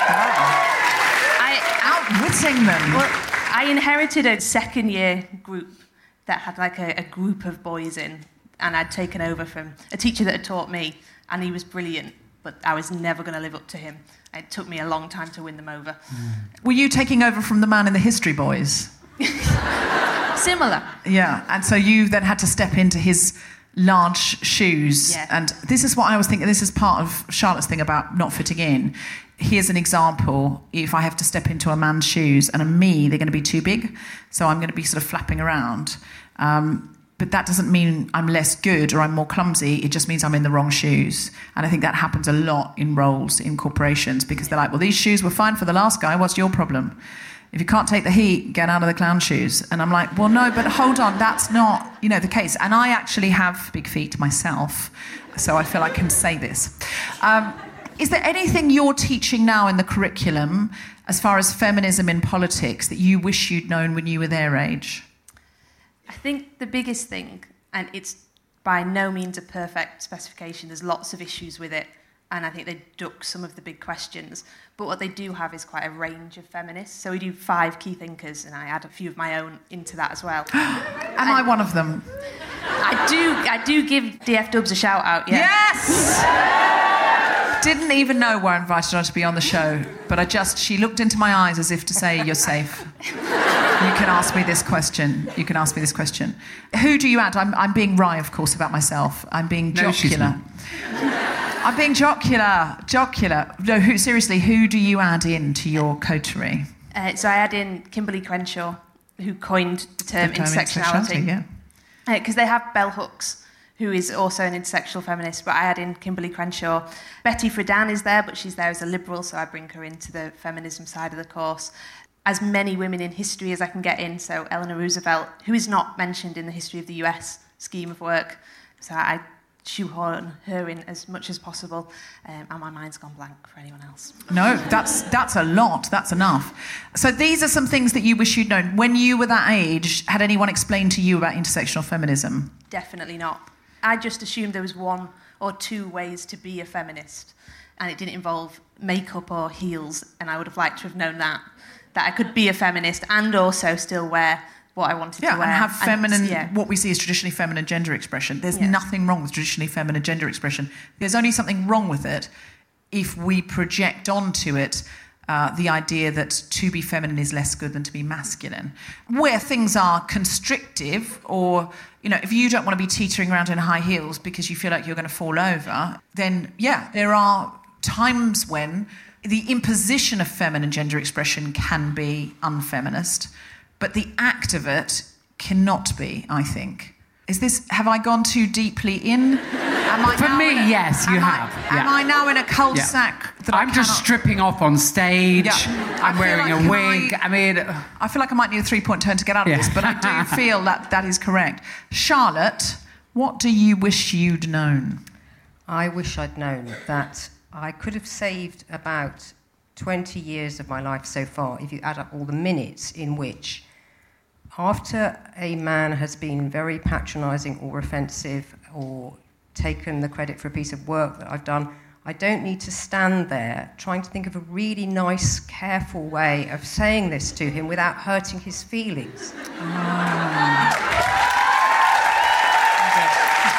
I, Outwitting them. well, I inherited a second year group that had like a, a group of boys in, and I'd taken over from a teacher that had taught me, and he was brilliant, but I was never going to live up to him. It took me a long time to win them over. Were you taking over from the man in the History Boys? Similar. Yeah, and so you then had to step into his large shoes. Yeah. And this is what I was thinking, this is part of Charlotte's thing about not fitting in. Here's an example. If I have to step into a man's shoes and a me, they're going to be too big, so I'm going to be sort of flapping around. Um, but that doesn't mean I'm less good or I'm more clumsy. It just means I'm in the wrong shoes. And I think that happens a lot in roles in corporations because they're like, well, these shoes were fine for the last guy. What's your problem? If you can't take the heat, get out of the clown shoes. And I'm like, well, no, but hold on, that's not, you know, the case. And I actually have big feet myself, so I feel I can say this. Um, is there anything you're teaching now in the curriculum as far as feminism in politics that you wish you'd known when you were their age? I think the biggest thing, and it's by no means a perfect specification, there's lots of issues with it, and I think they duck some of the big questions, but what they do have is quite a range of feminists. So we do five key thinkers, and I add a few of my own into that as well. Am I one of them? I do I do give D F Dubs a shout out, yeah. Yes! Didn't even know why I invited her to be on the show, but I just, she looked into my eyes as if to say, you're safe. You can ask me this question. You can ask me this question. Who do you add? I'm, I'm being wry, of course, about myself. I'm being No, she's jocular. I'm being jocular. Jocular. No, who, seriously, who do you add in to your coterie? Uh, so I add in Kimberly Crenshaw, who coined the term The term intersectionality. yeah. Because they have Bell Hooks, who is also an intersectional feminist, but I add in Kimberly Crenshaw. Betty Friedan is there, but she's there as a liberal, so I bring her into the feminism side of the course. As many women in history as I can get in, so Eleanor Roosevelt, who is not mentioned in the history of the U S scheme of work, so I shoehorn her in as much as possible, um, and my mind's gone blank for anyone else. No, that's that's a lot. That's enough. So these are some things that you wish you'd known. When you were that age, had anyone explained to you about intersectional feminism? Definitely not. I just assumed there was one or two ways to be a feminist, and it didn't involve makeup or heels, and I would have liked to have known that, that I could be a feminist and also still wear what I wanted Yeah, to wear. and have feminine, And, yeah. what we see as traditionally feminine gender expression. There's Yeah. nothing wrong with traditionally feminine gender expression. There's only something wrong with it if we project onto it uh, the idea that to be feminine is less good than to be masculine. Where things are constrictive, or, you know, if you don't want to be teetering around in high heels because you feel like you're going to fall over, then, yeah, there are times when the imposition of feminine gender expression can be unfeminist, but the act of it cannot be, I think. Is this, have I gone too deeply in? Am I For now me, in a- yes, you am I- have, Am yeah. I now in a cul-de-sac Yeah. that I I'm just cannot- stripping off on stage. Yeah. I I'm feel wearing like a can wig. I- I, mean, I feel like I might need a three-point turn to get out of Yeah. this, but I do feel that that is correct. Charlotte, what do you wish you'd known? I wish I'd known that I could have saved about twenty years of my life so far if you add up all the minutes in which, after a man has been very patronising or offensive or taken the credit for a piece of work that I've done, I don't need to stand there trying to think of a really nice, careful way of saying this to him without hurting his feelings.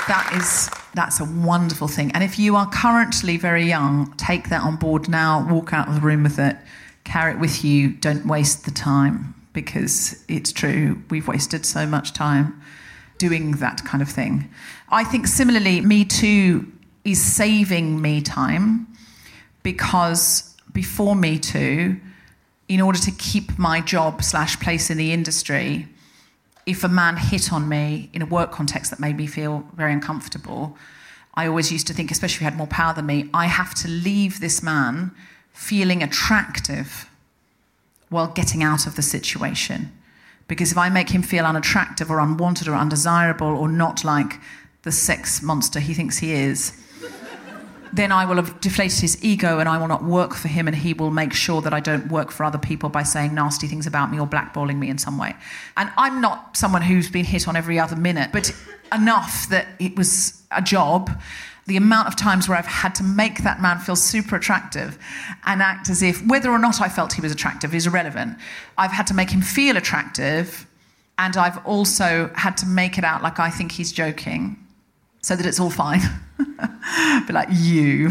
That is, that's a wonderful thing. And if you are currently very young, take that on board now, walk out of the room with it, carry it with you, don't waste the time, because it's true, we've wasted so much time doing that kind of thing. I think similarly, Me Too is saving me time, because before Me Too, in order to keep my job slash place in the industry, if a man hit on me in a work context that made me feel very uncomfortable, I always used to think, especially if he had more power than me, I have to leave this man feeling attractive while getting out of the situation. Because if I make him feel unattractive or unwanted or undesirable or not like the sex monster he thinks he is, then I will have deflated his ego and I will not work for him, and he will make sure that I don't work for other people by saying nasty things about me or blackballing me in some way. And I'm not someone who's been hit on every other minute, but enough that it was a job. The amount of times where I've had to make that man feel super attractive and act as if, whether or not I felt he was attractive is irrelevant. I've had to make him feel attractive, and I've also had to make it out like I think he's joking, so that it's all fine. Be like, you.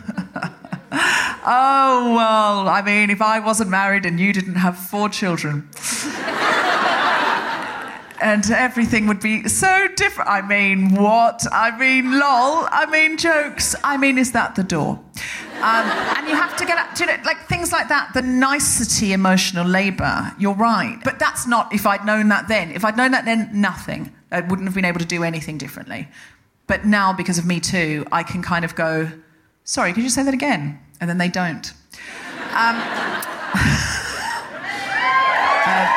Oh, well, I mean, if I wasn't married and you didn't have four children, and everything would be so different. I mean, what? I mean, lol. I mean, jokes. I mean, is that the door? Um, and you have to get up to it, like things like that, the nicety, emotional labour. You're right. But that's not if I'd known that then. If I'd known that then, nothing. I wouldn't have been able to do anything differently. But now, because of Me Too, I can kind of go, sorry, could you say that again? And then they don't. Um, uh,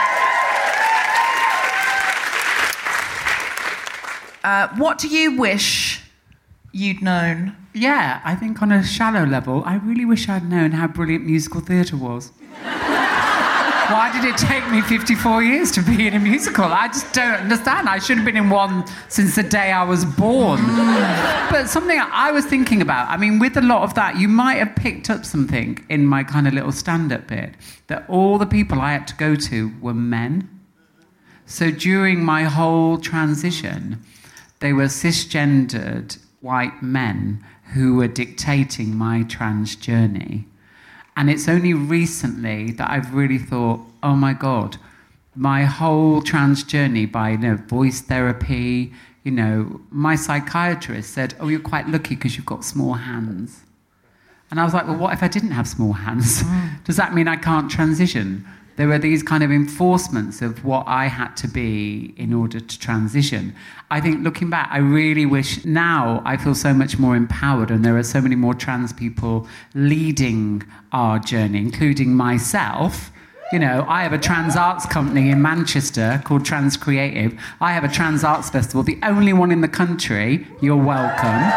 uh, what do you wish you'd known? Yeah, I think on a shallow level, I really wish I'd known how brilliant musical theatre was. Why did it take me fifty-four years to be in a musical? I just don't understand. I should have been in one since the day I was born. But something I was thinking about, I mean, with a lot of that, you might have picked up something in my kind of little stand-up bit, that all the people I had to go to were men. So during my whole transition, they were cisgendered white men who were dictating my trans journey. And it's only recently that I've really thought, oh my God, my whole trans journey by, you know, voice therapy, you know, my psychiatrist said, oh, you're quite lucky because you've got small hands. And I was like, well, what if I didn't have small hands? Mm. Does that mean I can't transition? There were these kind of enforcements of what I had to be in order to transition. I think looking back, I really wish now I feel so much more empowered, and there are so many more trans people leading our journey, including myself. You know, I have a trans arts company in Manchester called Trans Creative. I have a trans arts festival, the only one in the country. You're welcome.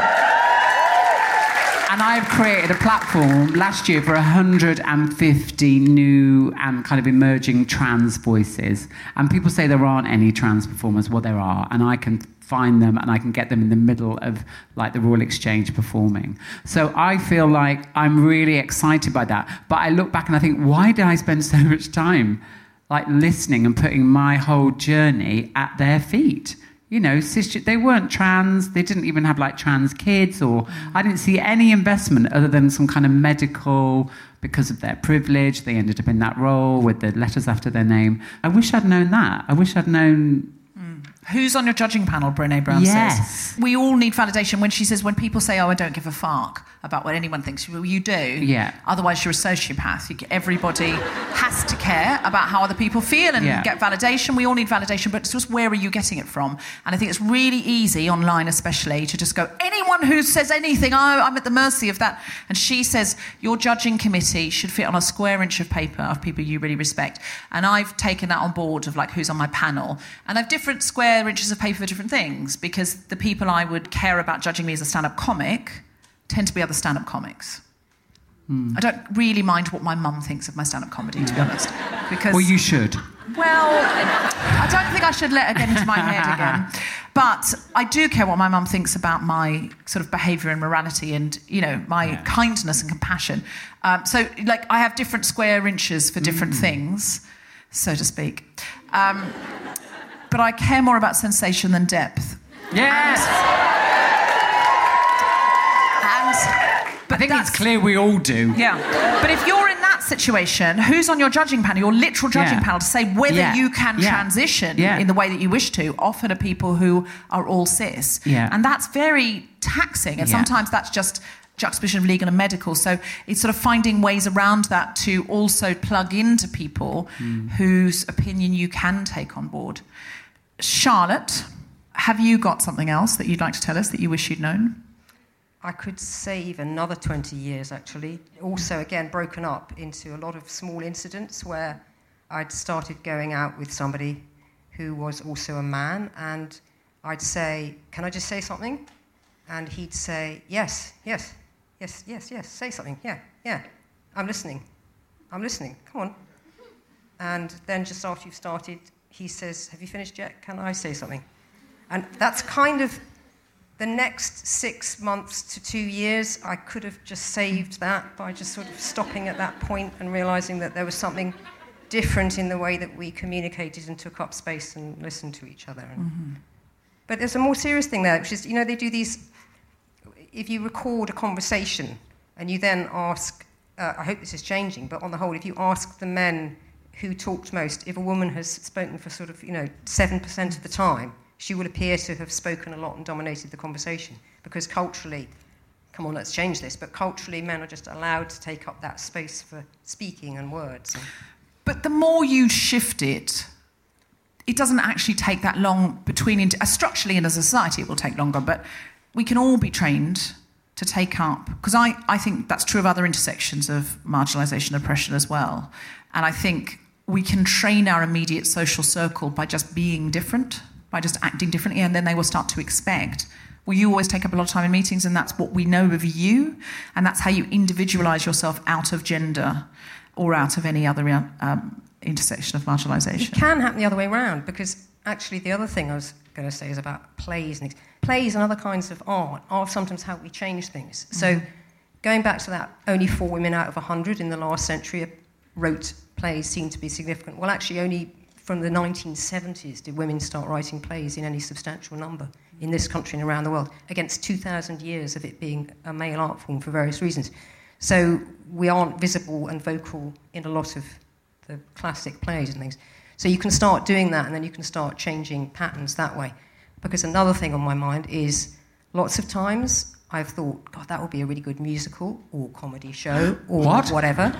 And I've created a platform last year for one hundred fifty new and kind of emerging trans voices. And people say there aren't any trans performers. Well, there are. And I can find them and I can get them in the middle of, like, the Royal Exchange performing. So I feel like I'm really excited by that. But I look back and I think, why did I spend so much time, like, listening and putting my whole journey at their feet? You know, cisgender, they weren't trans, they didn't even have, like, trans kids, or I didn't see any investment other than some kind of medical, because of their privilege, they ended up in that role with the letters after their name. I wish I'd known that. I wish I'd known... Mm. Who's on your judging panel, Brené Brown yes. says? We all need validation. When she says, when people say, oh, I don't give a fuck about what anyone thinks, well, you do. Yeah. Otherwise, you're a sociopath. You, everybody has to care about how other people feel and yeah. get validation. We all need validation, but it's just, where are you getting it from? And I think it's really easy, online especially, to just go, anyone who says anything, oh, I'm at the mercy of that. And she says, your judging committee should fit on a square inch of paper of people you really respect. And I've taken that on board of, like, who's on my panel. And I've different square inches of paper for different things, because the people I would care about judging me as a stand-up comic tend to be other stand-up comics. Mm. I don't really mind what my mum thinks of my stand-up comedy, to be honest. Because, well, you should. Well, I don't think I should let her get into my head again. But I do care what my mum thinks about my sort of behaviour and morality and, you know, my yeah. kindness and compassion. Um, so, like, I have different square inches for different mm. things, so to speak. Um, but I care more about sensation than depth. Yes! I think that's- it's clear we all do. Yeah. But if you're in that situation, who's on your judging panel, your literal judging Yeah. panel, to say whether Yeah. you can Yeah. transition Yeah. in the way that you wish to, often to people who are all cis. Yeah. And that's very taxing. And Yeah. sometimes that's just juxtaposition of legal and medical. So it's sort of finding ways around that to also plug into people Mm. whose opinion you can take on board. Charlotte, have you got something else that you'd like to tell us that you wish you'd known? I could save another twenty years, actually. Also, again, broken up into a lot of small incidents where I'd started going out with somebody who was also a man, and I'd say, can I just say something? And he'd say, yes, yes, yes, yes, yes, say something, yeah, yeah, I'm listening, I'm listening, come on. And then just after you've started, he says, have you finished yet? Can I say something? And that's kind of the next six months to two years, I could have just saved that by just sort of stopping at that point and realizing that there was something different in the way that we communicated and took up space and listened to each other. And, Mm-hmm. But there's a more serious thing there, which is, you know, they do these, if you record a conversation and you then ask, uh, I hope this is changing, but on the whole, if you ask the men who talked most, if a woman has spoken for sort of, you know, seven percent of the time, she will appear to have spoken a lot and dominated the conversation. Because culturally, come on, let's change this, but culturally men are just allowed to take up that space for speaking and words. But the more you shift it, it doesn't actually take that long between... Uh, structurally and as a society it will take longer, but we can all be trained to take up... Because I, I think that's true of other intersections of marginalisation and oppression as well. And I think we can train our immediate social circle by just being different, by just acting differently, and then they will start to expect, well, you always take up a lot of time in meetings, and that's what we know of you, and that's how you individualise yourself out of gender or out of any other um, intersection of marginalisation. It can happen the other way around, because actually the other thing I was going to say is about plays. and Plays and other kinds of art are sometimes how we change things. Mm-hmm. So going back to that, only four women out of one hundred in the last century wrote plays seemed to be significant. Well, actually, only from the nineteen seventies did women start writing plays in any substantial number in this country and around the world, against two thousand years of it being a male art form for various reasons. So we aren't visible and vocal in a lot of the classic plays and things. So you can start doing that, and then you can start changing patterns that way. Because another thing on my mind is lots of times I've thought, God, that would be a really good musical or comedy show or What? whatever.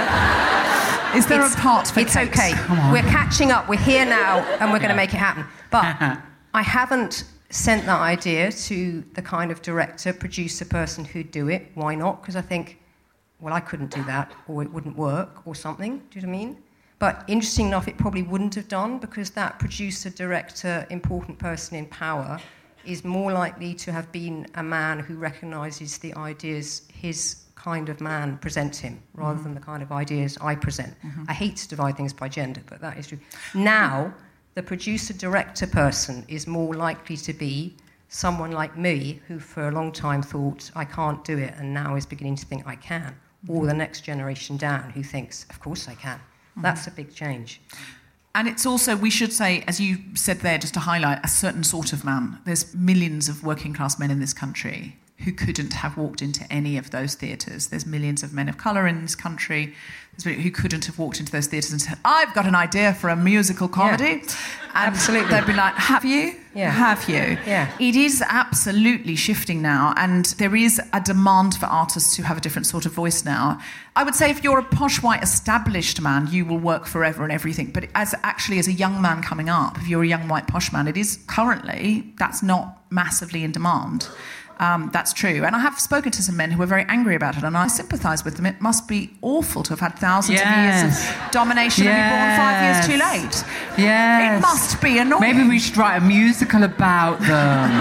Yeah. Is there It's- a part for It's cakes? okay. We're catching up. We're here now, and we're going to make it happen. But I haven't sent that idea to the kind of director, producer person who'd do it. Why not? Because I think, well, I couldn't do that, or it wouldn't work, or something. Do you know what I mean? But interesting enough, it probably wouldn't have done, because that producer, director, important person in power is more likely to have been a man who recognises the ideas his kind of man presents him, rather mm-hmm. than the kind of ideas I present. Mm-hmm. I hate to divide things by gender, but that is true. Now, the producer-director person is more likely to be someone like me, who for a long time thought, I can't do it, and now is beginning to think I can. Mm-hmm. Or the next generation down, who thinks, of course I can. Mm-hmm. That's a big change. And it's also, we should say, as you said there, just to highlight, a certain sort of man. There's millions of working class men in this country who couldn't have walked into any of those theatres. There's millions of men of colour in this country who couldn't have walked into those theatres and said, I've got an idea for a musical comedy. Yeah. And absolutely. They'd be like, have you? Yeah. Have you? Yeah. It is absolutely shifting now, and there is a demand for artists to have a different sort of voice now. I would say if you're a posh, white, established man, you will work forever and everything. But as actually as a young man coming up, if you're a young, white, posh man, it is currently, that's not massively in demand. Um, that's true. And I have spoken to some men who are very angry about it, and I sympathise with them. It must be awful to have had thousands Yes. of years of domination Yes. and be born five years too late. Yes. It must be annoying. Maybe we should write a musical about them.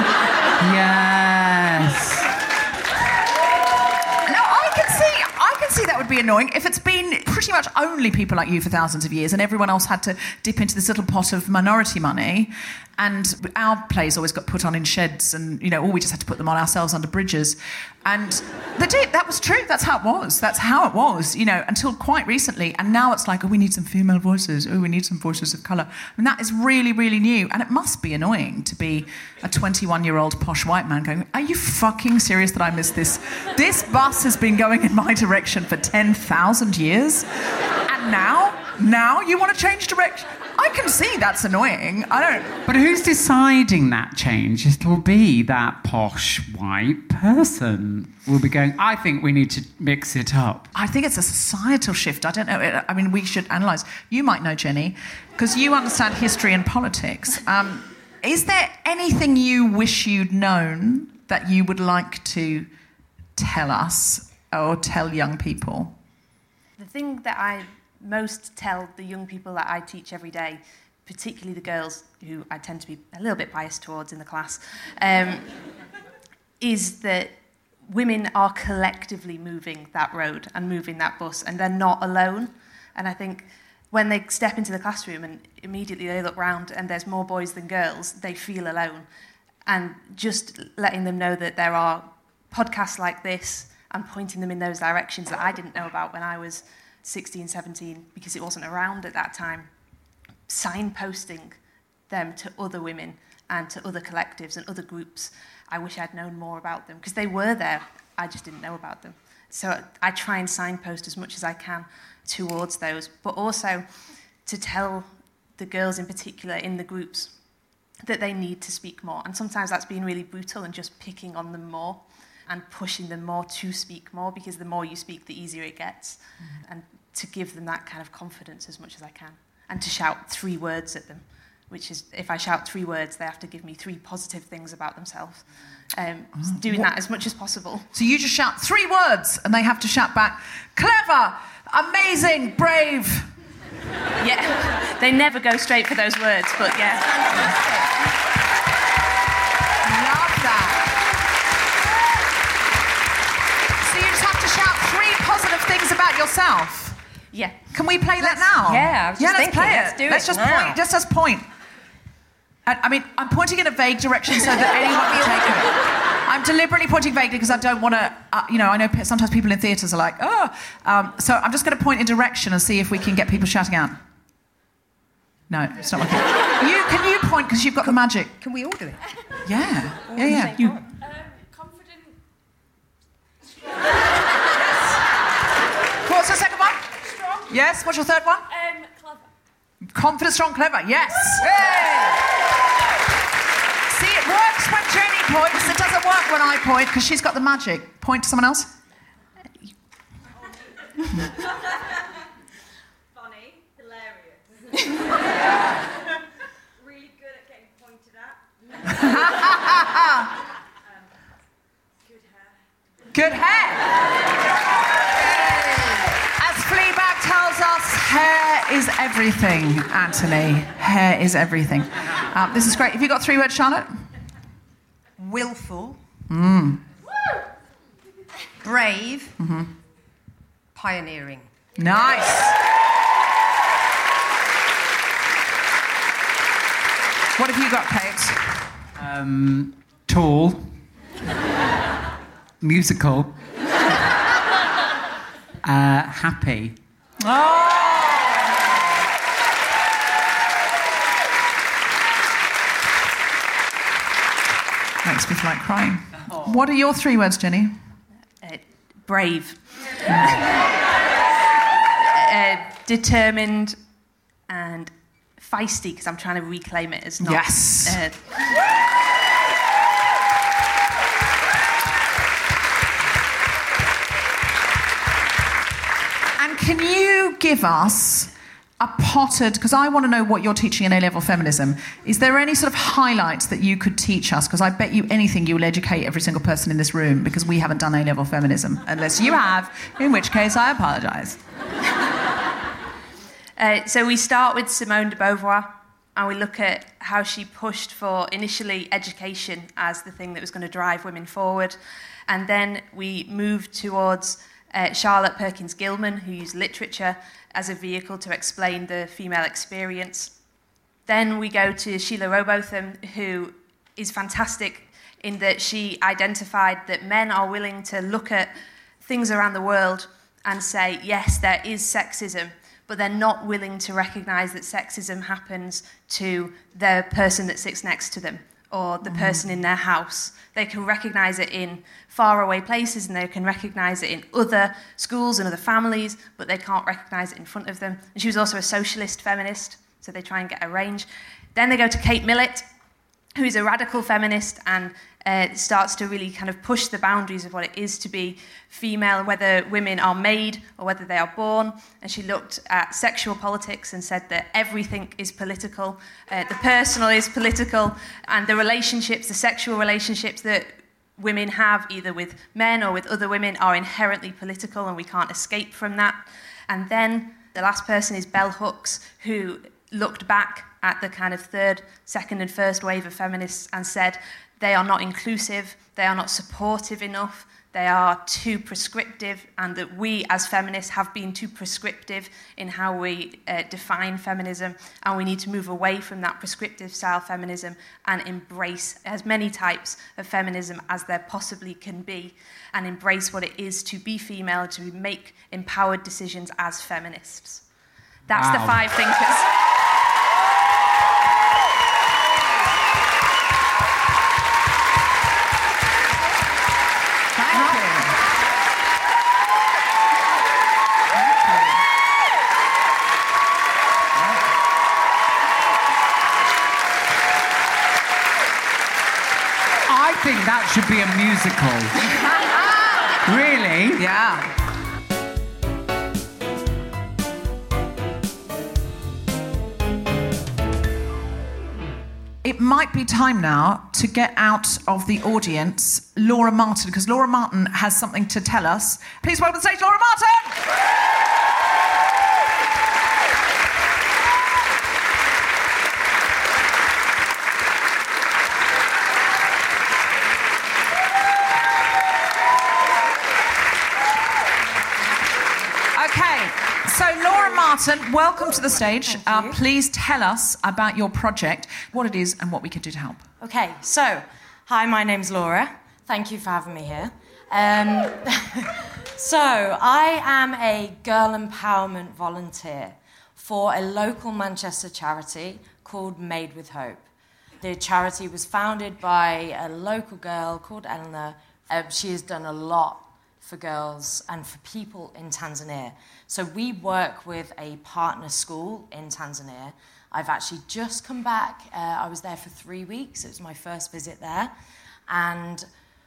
Yes. No, I can see, I can see that would be annoying if it's been pretty much only people like you for thousands of years, and everyone else had to dip into this little pot of minority money. And our plays always got put on in sheds and, you know, or we just had to put them on ourselves under bridges. And they did. That was true. That's how it was. That's how it was, you know, until quite recently. And now it's like, oh, we need some female voices. Oh, we need some voices of colour. And that is really, really new. And it must be annoying to be a twenty-one-year-old posh white man going, are you fucking serious that I missed this? This bus has been going in my direction for ten thousand years. And now, now you want to change direction? I can see that's annoying. I don't... But who's deciding that change? It'll be that posh white person will be going, I think we need to mix it up. I think it's a societal shift. I don't know. I mean, we should analyse. You might know, Jenny, because you understand history and politics. Um, is there anything you wish you'd known that you would like to tell us or tell young people? The thing that I... most tell the young people that I teach every day, particularly the girls who I tend to be a little bit biased towards in the class, um, is that women are collectively moving that road and moving that bus, and they're not alone. And I think when they step into the classroom and immediately they look round and there's more boys than girls, they feel alone. And just letting them know that there are podcasts like this and pointing them in those directions that I didn't know about when I was sixteen, seventeen, because it wasn't around at that time, signposting them to other women and to other collectives and other groups. I wish I'd known more about them, because they were there, I just didn't know about them. So I try and signpost as much as I can towards those, but also to tell the girls in particular in the groups that they need to speak more. And sometimes that's being really brutal and just picking on them more and pushing them more to speak more, because the more you speak, the easier it gets. Mm-hmm. And to give them that kind of confidence as much as I can. And to shout three words at them, which is, if I shout three words, they have to give me three positive things about themselves. Um, oh, doing what? that as much as possible. So you just shout three words, and they have to shout back, clever, amazing, brave. Yeah, they never go straight for those words, but yeah. Love that. So you just have to shout three positive things about yourself. Yeah. Can we play let's, that now? Yeah, I was just yeah, let's thinking, play it. Let's do let's it just now. point. Just as point. I, I mean, I'm pointing in a vague direction so that anyone can take it. I'm deliberately pointing vaguely because I don't want to. Uh, you know, I know sometimes people in theatres are like, oh. Um, so I'm just going to point in direction and see if we can get people shouting out. No, it's not working. you can you point because you've got can, the magic. Can we all do it? Yeah. All yeah, yeah. You. Um, confident. What's the second one? Strong. Yes. What's your third one? Um, clever. Confident, strong, clever. Yes. Hey. See, it works when Jenny points. It doesn't work when I point because she's got the magic. Point to someone else. Funny, hilarious. Really good at getting pointed at. um, good hair. Good hair. As Fleabag tells us, hair is everything, Anthony. Hair is everything. Um, this is great. Have you got three words, Charlotte? Willful. Mm. Brave. Mm-hmm. Pioneering. Nice. What have you got, Kate? Um, tall. Musical. uh, happy. Oh! Makes me feel like crying. Oh. What are your three words, Jenny? Uh, brave. uh, determined and feisty, because I'm trying to reclaim it as not... Yes. Uh, and can you give us a potted... Because I want to know what you're teaching in A-level feminism. Is there any sort of highlights that you could teach us? Because I bet you anything you will educate every single person in this room, because we haven't done A-level feminism. Unless you have, in which case I apologise. Uh, so we start with Simone de Beauvoir, and we look at how she pushed for initially education as the thing that was going to drive women forward, and then we move towards uh, Charlotte Perkins Gilman, who used literature as a vehicle to explain the female experience, Then we go to Sheila Robotham, who is fantastic in that she identified that men are willing to look at things around the world and say, yes, there is sexism, but they're not willing to recognise that sexism happens to the person that sits next to them or the mm. person in their house. They can recognise it in faraway places and they can recognise it in other schools and other families, but they can't recognise it in front of them. And she was also a socialist feminist, so they try and get a range. Then they go to Kate Millett, who's a radical feminist and uh, starts to really kind of push the boundaries of what it is to be female, whether women are made or whether they are born. And she looked at sexual politics and said that everything is political, uh, the personal is political, and the relationships, the sexual relationships that women have, either with men or with other women, are inherently political and we can't escape from that. And then the last person is Bell Hooks, who looked back at the kind of third, second and first wave of feminists and said they are not inclusive, they are not supportive enough, they are too prescriptive, and that we as feminists have been too prescriptive in how we uh, define feminism, and we need to move away from that prescriptive style feminism and embrace as many types of feminism as there possibly can be, and embrace what it is to be female, to make empowered decisions as feminists. That's wow. the five thinkers. I think that should be a musical. Really? Yeah. It might be time now to get out of the audience Laura Martin, because Laura Martin has something to tell us. Please welcome to the stage Laura Martin! So, Laura Martin, welcome to the stage. Uh, please tell us about your project, what it is and what we can do to help. Okay, so, hi, my name's Laura. Thank you for having me here. Um, so, I am a girl empowerment volunteer for a local Manchester charity called Made with Hope. The charity was founded by a local girl called Eleanor. Uh, she has done a lot for girls and for people in Tanzania. So we work with a partner school in Tanzania. I've actually just come back. Uh, I was there for three weeks. It was my first visit there. And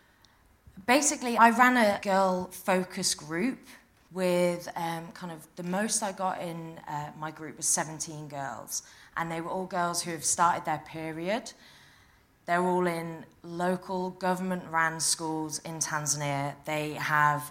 basically, I ran a girl focus group with um, kind of the most I got in uh, my group was seventeen girls. And they were all girls who have started their period. They're all in local government-run schools in Tanzania. They have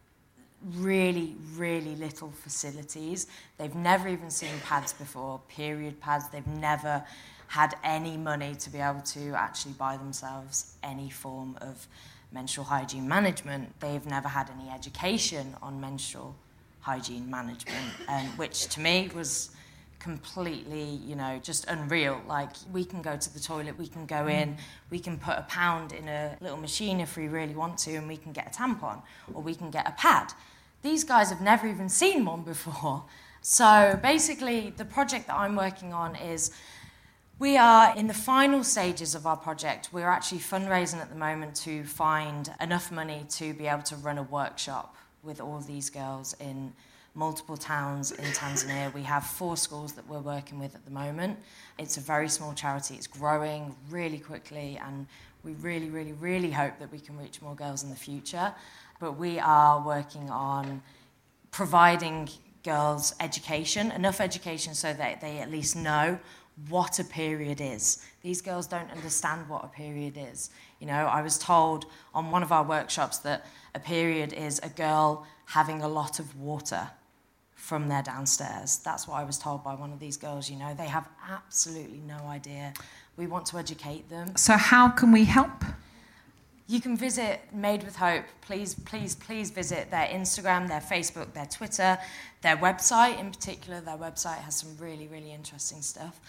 really, really little facilities. They've never even seen pads before, period pads. They've never had any money to be able to actually buy themselves any form of menstrual hygiene management. They've never had any education on menstrual hygiene management, um, which to me was completely, you know, just unreal. Like, we can go to the toilet, we can go in, we can put a pound in a little machine if we really want to, and we can get a tampon, or we can get a pad. These guys have never even seen one before. So basically, the project that I'm working on is, we are in the final stages of our project. We're actually fundraising at the moment to find enough money to be able to run a workshop with all these girls in multiple towns in Tanzania. We have four schools that we're working with at the moment. It's a very small charity. It's growing really quickly, and we really, really, really hope that we can reach more girls in the future. But we are working on providing girls education, enough education so that they at least know what a period is. These girls don't understand what a period is. You know, I was told on one of our workshops that a period is a girl having a lot of water from their downstairs. That's what I was told by one of these girls, you know. They have absolutely no idea. We want to educate them. So how can we help? You can visit Made with Hope. Please, please, please visit their Instagram, their Facebook, their Twitter, their website in particular. Their website has some really, really interesting stuff.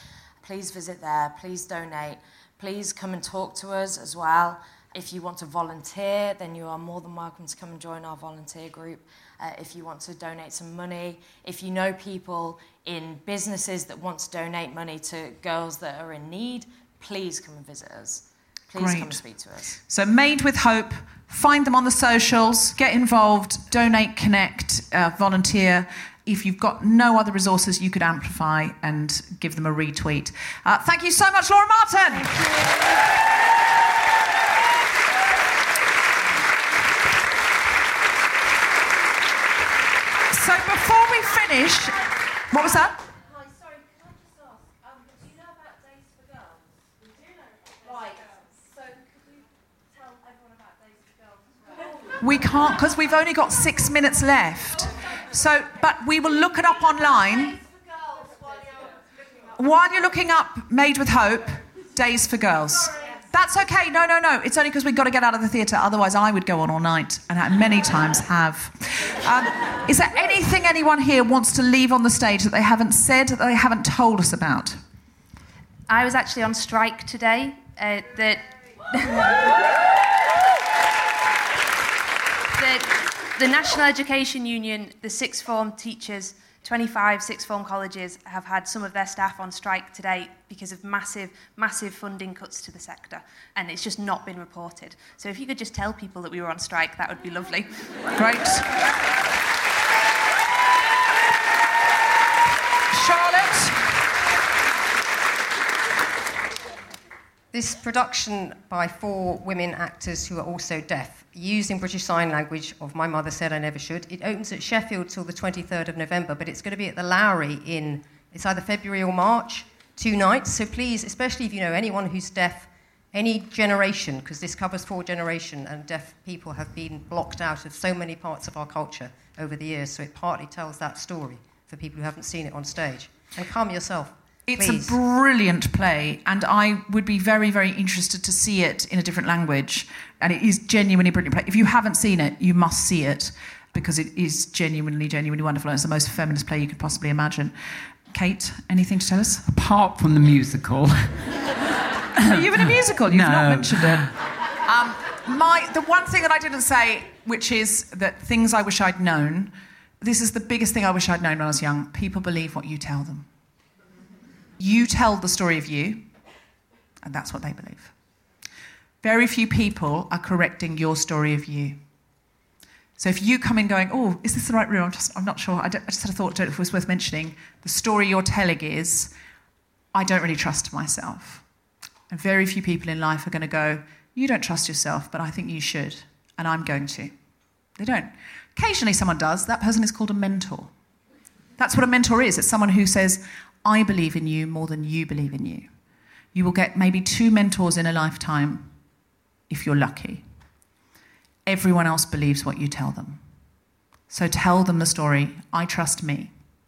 please visit there, please donate, please come and talk to us as well. If you want to volunteer, then you are more than welcome to come and join our volunteer group. Uh, if you want to donate some money, if you know people in businesses that want to donate money to girls that are in need, please come and visit us. Please Great. come and speak to us. So Made with Hope, find them on the socials, get involved, donate, connect, uh, volunteer. If you've got no other resources, you could amplify and give them a retweet. Uh, thank you so much, Laura Martin. Thank you. So before we finish, what was that? Hi, sorry, can I just ask, um, do you know about Days for Girls? We do know. Right, so could you tell everyone about Days for Girls as well? We can't, because we've only got six minutes left. So, but we will look it up online. While you're looking up Made with Hope, Days for Girls. That's okay. No, no, no. It's only because we've got to get out of the theatre. Otherwise, I would go on all night, and I many times have. Um, is there anything anyone here wants to leave on the stage that they haven't said, that they haven't told us about? I was actually on strike today. Uh, the, the, the National Education Union, the sixth form teachers, twenty-five sixth form colleges have had some of their staff on strike today because of massive, massive funding cuts to the sector, and it's just not been reported. So if you could just tell people that we were on strike, that would be lovely. Great. Charlotte? This production by four women actors who are also deaf, using British Sign Language of My Mother Said I Never Should. It opens at Sheffield till the twenty-third of November, but it's going to be at the Lowry in, it's either February or March, two nights. So please, especially if you know anyone who's deaf, any generation, because this covers four generations, and deaf people have been blocked out of so many parts of our culture over the years, so it partly tells that story for people who haven't seen it on stage. And come yourself. It's Please. a brilliant play, and I would be very, very interested to see it in a different language. And it is genuinely a brilliant play. If you haven't seen it, you must see it, because it is genuinely, genuinely wonderful. And it's the most feminist play you could possibly imagine. Kate, anything to tell us? Apart from the musical. Are you in a musical? You've no. not mentioned it. Um, my, the one thing that I didn't say, which is that things I wish I'd known, this is the biggest thing I wish I'd known when I was young. People believe what you tell them. You tell the story of you, and that's what they believe. Very few people are correcting your story of you. So if you come in going, oh, is this the right room? I'm just, I'm not sure. I, don't, I just had a thought, don't know if it was worth mentioning. The story you're telling is, I don't really trust myself. And very few people in life are going to go, you don't trust yourself, but I think you should, and I'm going to. They don't. Occasionally someone does. That person is called a mentor. That's what a mentor is. It's someone who says, I believe in you more than you believe in you. You will get maybe two mentors in a lifetime if you're lucky. Everyone else believes what you tell them. So tell them the story, I trust me.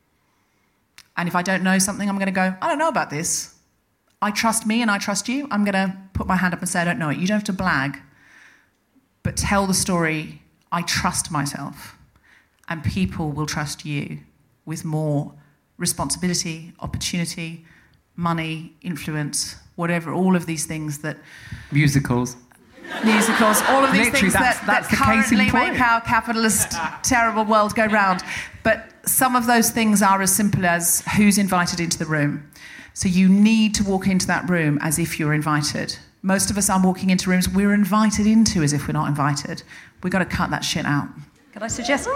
And if I don't know something, I'm going to go, I don't know about this. I trust me and I trust you. I'm going to put my hand up and say, I don't know it. You don't have to blag, but tell the story, I trust myself. And people will trust you with more responsibility, opportunity, money, influence, whatever, all of these things that... Musicals. Musicals, all of these Literally, things that's, that, that's that the case in currently point. make our capitalist, terrible world go round. But some of those things are as simple as who's invited into the room. So you need to walk into that room as if you're invited. Most of us are walking into rooms we're invited into as if we're not invited. We've got to cut that shit out. Can I suggest...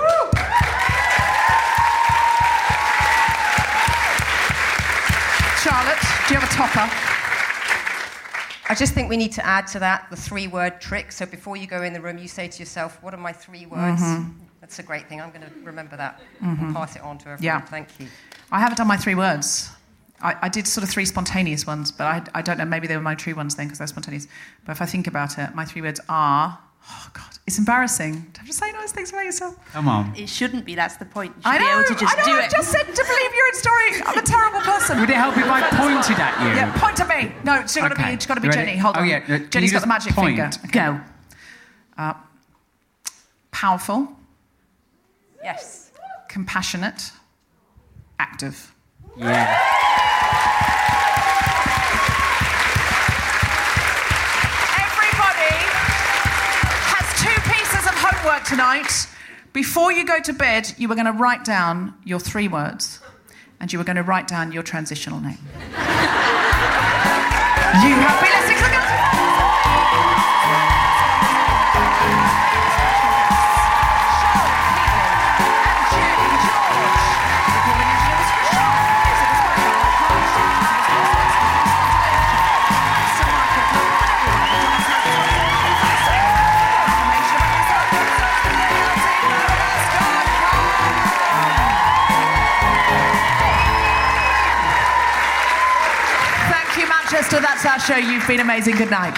Charlotte, do you have a topper? I just think we need to add to that the three-word trick. So before you go in the room, you say to yourself, what are my three words? Mm-hmm. That's a great thing. I'm going to remember that Mm-hmm. and pass it on to everyone. Yeah. Thank you. I haven't done my three words. I, I did sort of three spontaneous ones, but I, I don't know, maybe they were my true ones then because they're spontaneous. But if I think about it, my three words are... Oh, God, it's embarrassing to have to say nice things about yourself. Come on. It shouldn't be, that's the point. You should I know, be able to just I know, do I it. just said to believe your own story. I'm a terrible person. Would it help if I pointed at you? Yeah, point to me. No, it's got to Okay. be, it's got to be Ready? Jenny. Hold Oh, on. yeah. Uh, can Jenny's you got the magic just point? finger. Go. Uh, powerful. Yes. Compassionate. Active. Yeah. work tonight. Before you go to bed, you were going to write down your three words, and you were going to write down your transitional name. You have been listening to the Girls Who Manchester, that's our show. You've been amazing. Good night.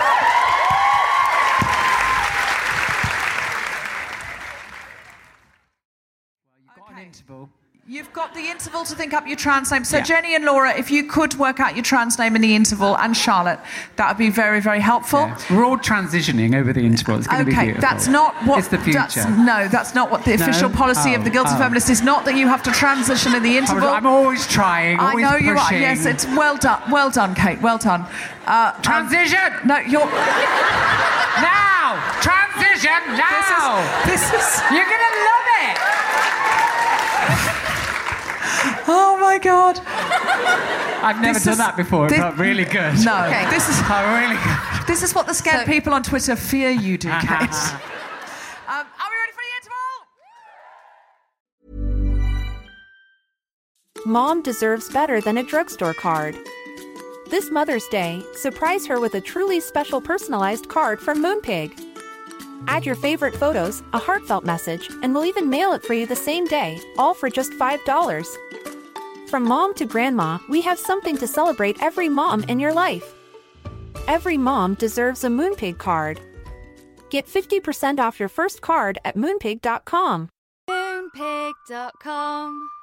Got an interval. You've got the interval to think up your trans name. So, Yeah. Jenny and Laura, if you could work out your trans name in the interval, and Charlotte, that would be very, very helpful. Yeah. We're all transitioning over the interval. It's going to be Okay, beautiful. that's not what... It's the future. That's, no, that's not what the No? official policy of the Oh, Guilty oh. Feminist is. Not that you have to transition in the I was- interval. I'm always trying, always I know you are. pushing. Yes, it's well done. Well done, Kate. Well done. Uh, Transition! Um, no, you're... Now! Transition now! This is... This is... You're going to love it! Oh, my God. I've never This done is- that before. It this- felt really good. No. Okay. This is... Oh, really good. This is what the scared So- people on Twitter fear you do, Kate. um, are we ready for the interval? Mom deserves better than a drugstore card. This Mother's Day, surprise her with a truly special personalized card from Moonpig. Add your favorite photos, a heartfelt message, and we'll even mail it for you the same day, all for just five dollars. From mom to grandma, we have something to celebrate every mom in your life. Every mom deserves a Moonpig card. Get fifty percent off your first card at moonpig dot com. Moonpig dot com